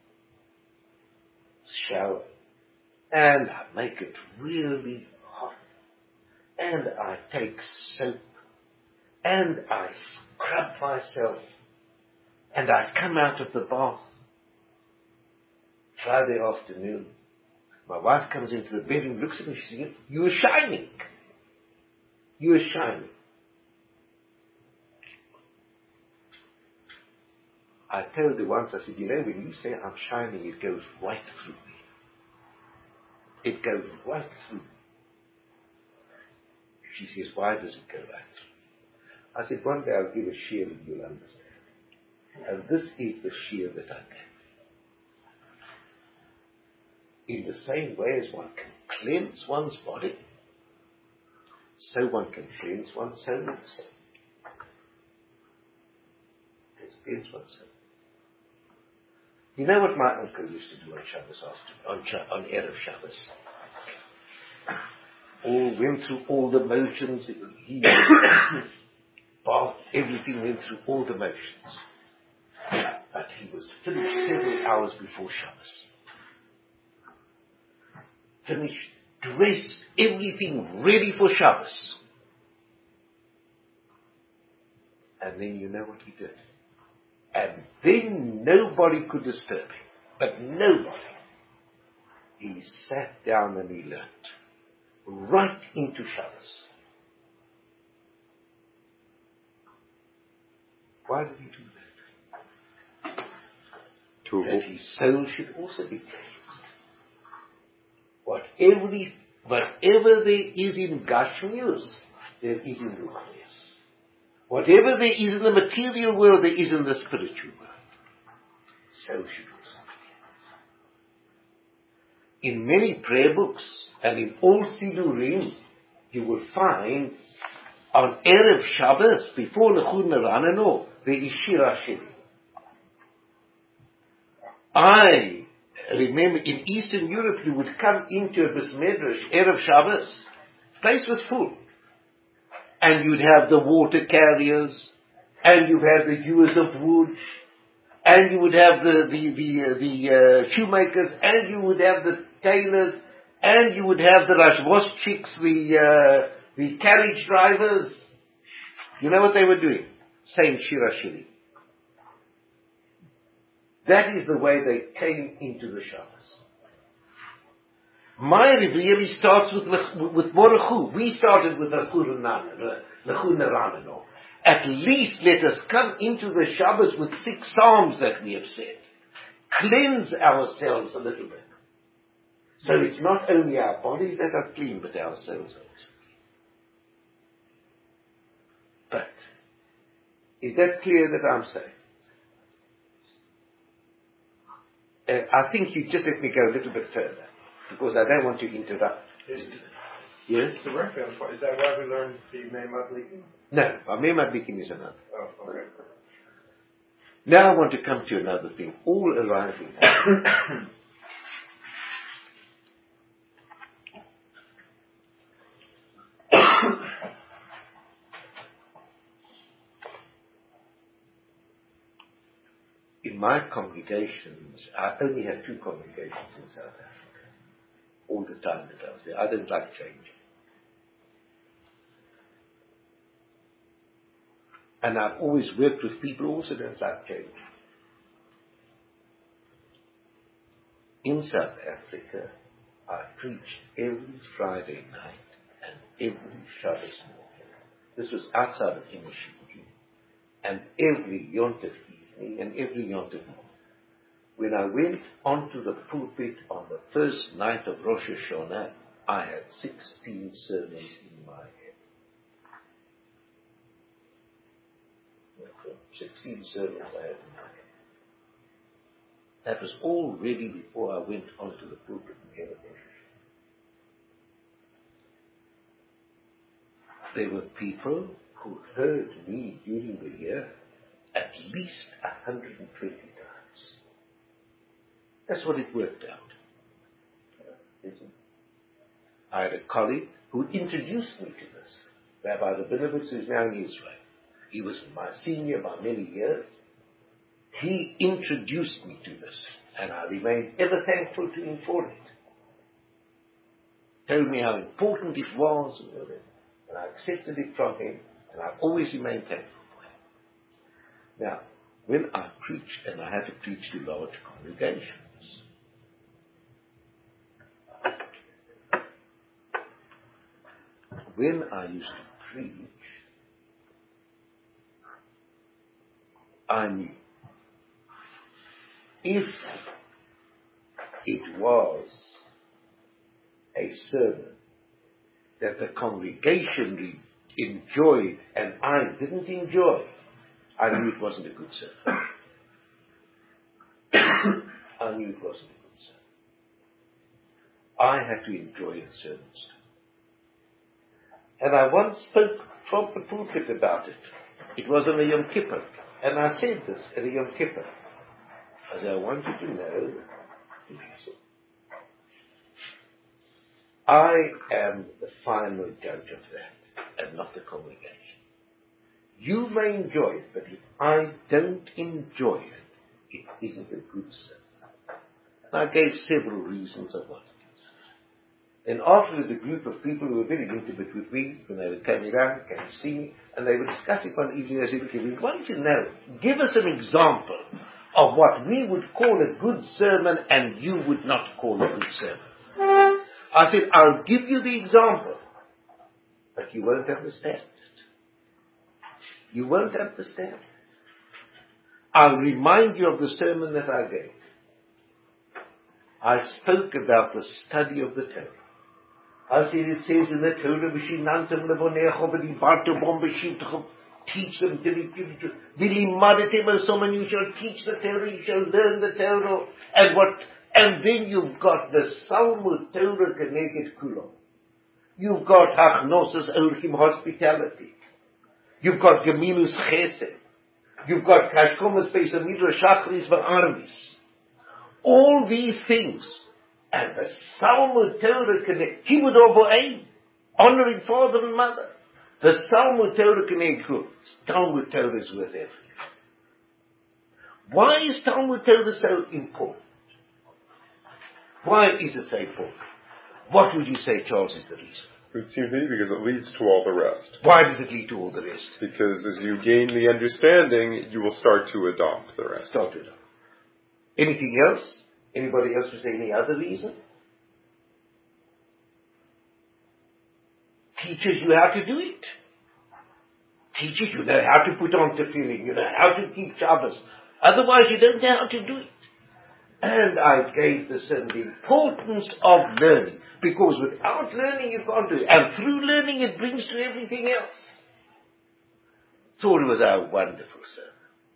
Shower. And I make it really hot. And I take soap. And I scrub myself. And I come out of the bath. Friday afternoon. My wife comes into the bedroom, looks at me, she says, "You are shining. You are shining." I told her once, I said, "You know, when you say I'm shining, it goes right through me. It goes right through me." She says, "Why does it go right through?" I said, "One day I'll give a shear and you'll understand." And this is the shear that I gave. In the same way as one can cleanse one's body, so one can cleanse one's soul also. Let's cleanse one's soul. You know what my uncle used to do on Shabbos after, on, Sh- on Erev Shabbos? All went through all the motions. He bath, everything went through all the motions. But he was finished several hours before Shabbos. Finished, dressed, everything ready for Shabbos. And then you know what he did? And then nobody could disturb him. But nobody. He sat down and he learned. Right into Shabbos. Why did he do that? To that his soul should also be cleansed. Whatever, whatever there is in Gashmius, there is in Ruchnius. Whatever there is in the material world, there is in the spiritual world. So should also be. In many prayer books and in all Sidurim, you will find on Erev Shabbos, before Lechun Ranano, there is Shir Hashirim. I remember in Eastern Europe, you would come into a Bais Medrash, Erev Shabbos, the place was full. And you'd have the water carriers, and you'd have the hewers of wood, and you would have the, the, the, uh, the uh, shoemakers, and you would have the tailors, and you would have the Rashvoschiks, the, uh, the carriage drivers. You know what they were doing? Saying Shir Hashirim. That is the way they came into the Shabbos. My really starts with with Baruch Hu. We started with Lechun Ranano. At least let us come into the Shabbos with six psalms that we have said. Cleanse ourselves a little bit. So it's not only our bodies that are clean, but our souls also. But is that clear that I'm saying? Uh, I think you just let me go a little bit further, because I don't want to interrupt. Is, Yes? directly on point. Is that why we learned the Meimad Likin? No, Meimad Likin is another. Oh, okay. Now I want to come to another thing, all arriving at. In my congregations, I only had two congregations in South Africa. All the time that I was there. I didn't like change. And I've always worked with people who also don't like change. In South Africa, I preached every Friday night and every Shabbos morning. This was outside of Imashiki. And every Yom Tov evening and every Yom Tov morning. When I went onto the pulpit on the first night of Rosh Hashanah, I had sixteen sermons in my head. sixteen sermons I had in my head. That was all ready before I went onto the pulpit in Hellebusch. There were people who heard me during the year at least one hundred twenty times. That's what it worked out. Isn't it? I had a colleague who introduced me to this, Rabbi Rabinovitz, who is now in Israel. He was my senior by many years. He introduced me to this, and I remain ever thankful to him for it. Told me how important it was, and everything. And I accepted it from him, and I've always remained thankful for him. Now, when I preached, and I had to preach to large congregations, when I used to preach, I knew if it was a sermon that the congregation enjoyed and I didn't enjoy, I knew it wasn't a good sermon. I knew it wasn't a good sermon. I had to enjoy the sermons too. And I once spoke from the pulpit about it. It was on a Yom Kippur. And I said this at a Yom Kippur. I said, I want you to know, I am the final judge of that, and not the congregation. You may enjoy it, but if I don't enjoy it, it isn't a good sermon. And I gave several reasons of what. And afterwards, a group of people who were very intimate with me, when they came around, came to see me, and they were discussing one evening, I said, okay, we want to know, give us an example of what we would call a good sermon and you would not call a good sermon. I said, I'll give you the example, but you won't understand it. You won't understand it. I'll remind you of the sermon that I gave. I spoke about the study of the Torah. I said, it says in the Torah, teach them till you shall teach the Torah, you shall learn the Torah, and what, and then you've got the Salmud Torah Keneged Kulam. You've got Hachnosas Orchim hospitality. You've got Gemilus Chesed. You've got Kashkomas Pesach Midrash Shachris V'Arvis. All these things. And the Salmud Torah Keneged Kibud Obo'ein, honoring father and mother. The Salmud Torah Keneged Kulam. Talmud Torah is worth everything. Why is Talmud Torah so important? Why is it so important? What would you say, Charles, is the reason? It would seem to me because it leads to all the rest. Why does it lead to all the rest? Because as you gain the understanding, you will start to adopt the rest. Start to adopt. Anything else? Anybody else would say any other reason? Teaches you how to do it. Teaches you know how to put on tefillin, you know how to keep Shabbos. Otherwise you don't know how to do it. And I gave this and the importance of learning. Because without learning you can't do it. And through learning it brings to everything else. Thought it was a wonderful sermon.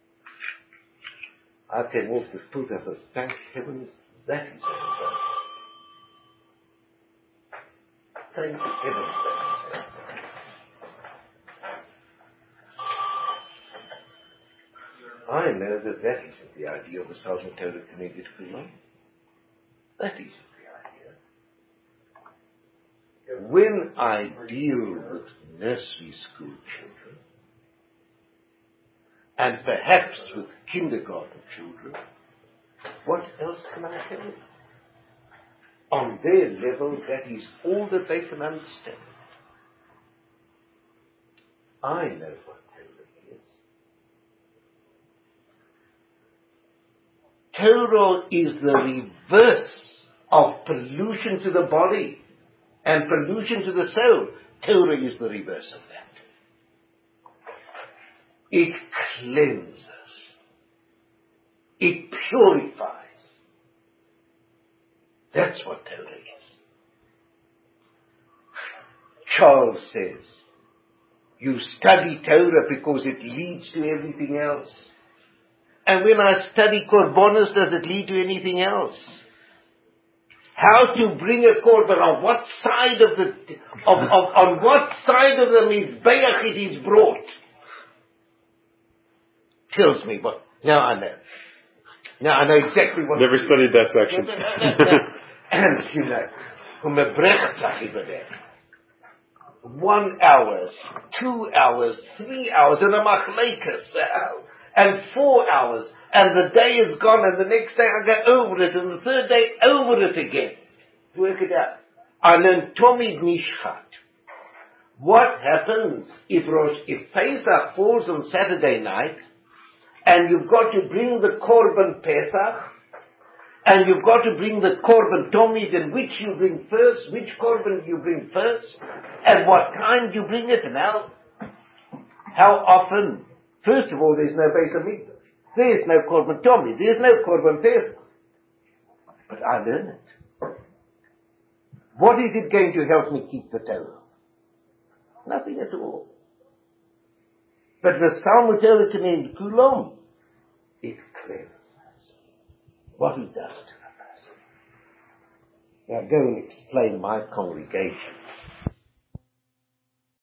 I came off this pulpit and thank heavens that is so. Thank heavens that is so. I know that that isn't the idea of the Salmud Torah Keneged Kulam. That isn't the idea. When I deal with nursery school children, and perhaps with kindergarten children, what else can I tell them? On their level, that is all that they can understand. I know what Torah is. Torah is the reverse of pollution to the body and pollution to the soul. Torah is the reverse of that. It cleanses. It purifies. That's what Torah is. Charles says, you study Torah because it leads to everything else. And when I study Korbanos, does it lead to anything else? How to bring a korban, on what side of the, of, of, on what side of the Mizbeach it is brought. Tells me, but now I know. Now I know exactly what. Never studied that section. And you know, from a brechtzach over there. One hours, two hours, three hours, and a machlekas, and four hours, and the day is gone, and the next day I go over it, and the third day over it again. Work it out. I learned Tomid Nishchat. What happens if Rosh, if Pesach falls on Saturday night, and you've got to bring the Korban Pesach, and you've got to bring the Korban Tomid, and which you bring first, which Korban you bring first, and what time you bring it, and how, how often. First of all, there's no Beis HaMikdash. There's no Korban Tomid. There's no Korban Pesach. But I learn it. What is it going to help me keep the Torah? Nothing at all. But the Talmud Torah in Kulom, it clears what he does to a person. Now go and explain my congregation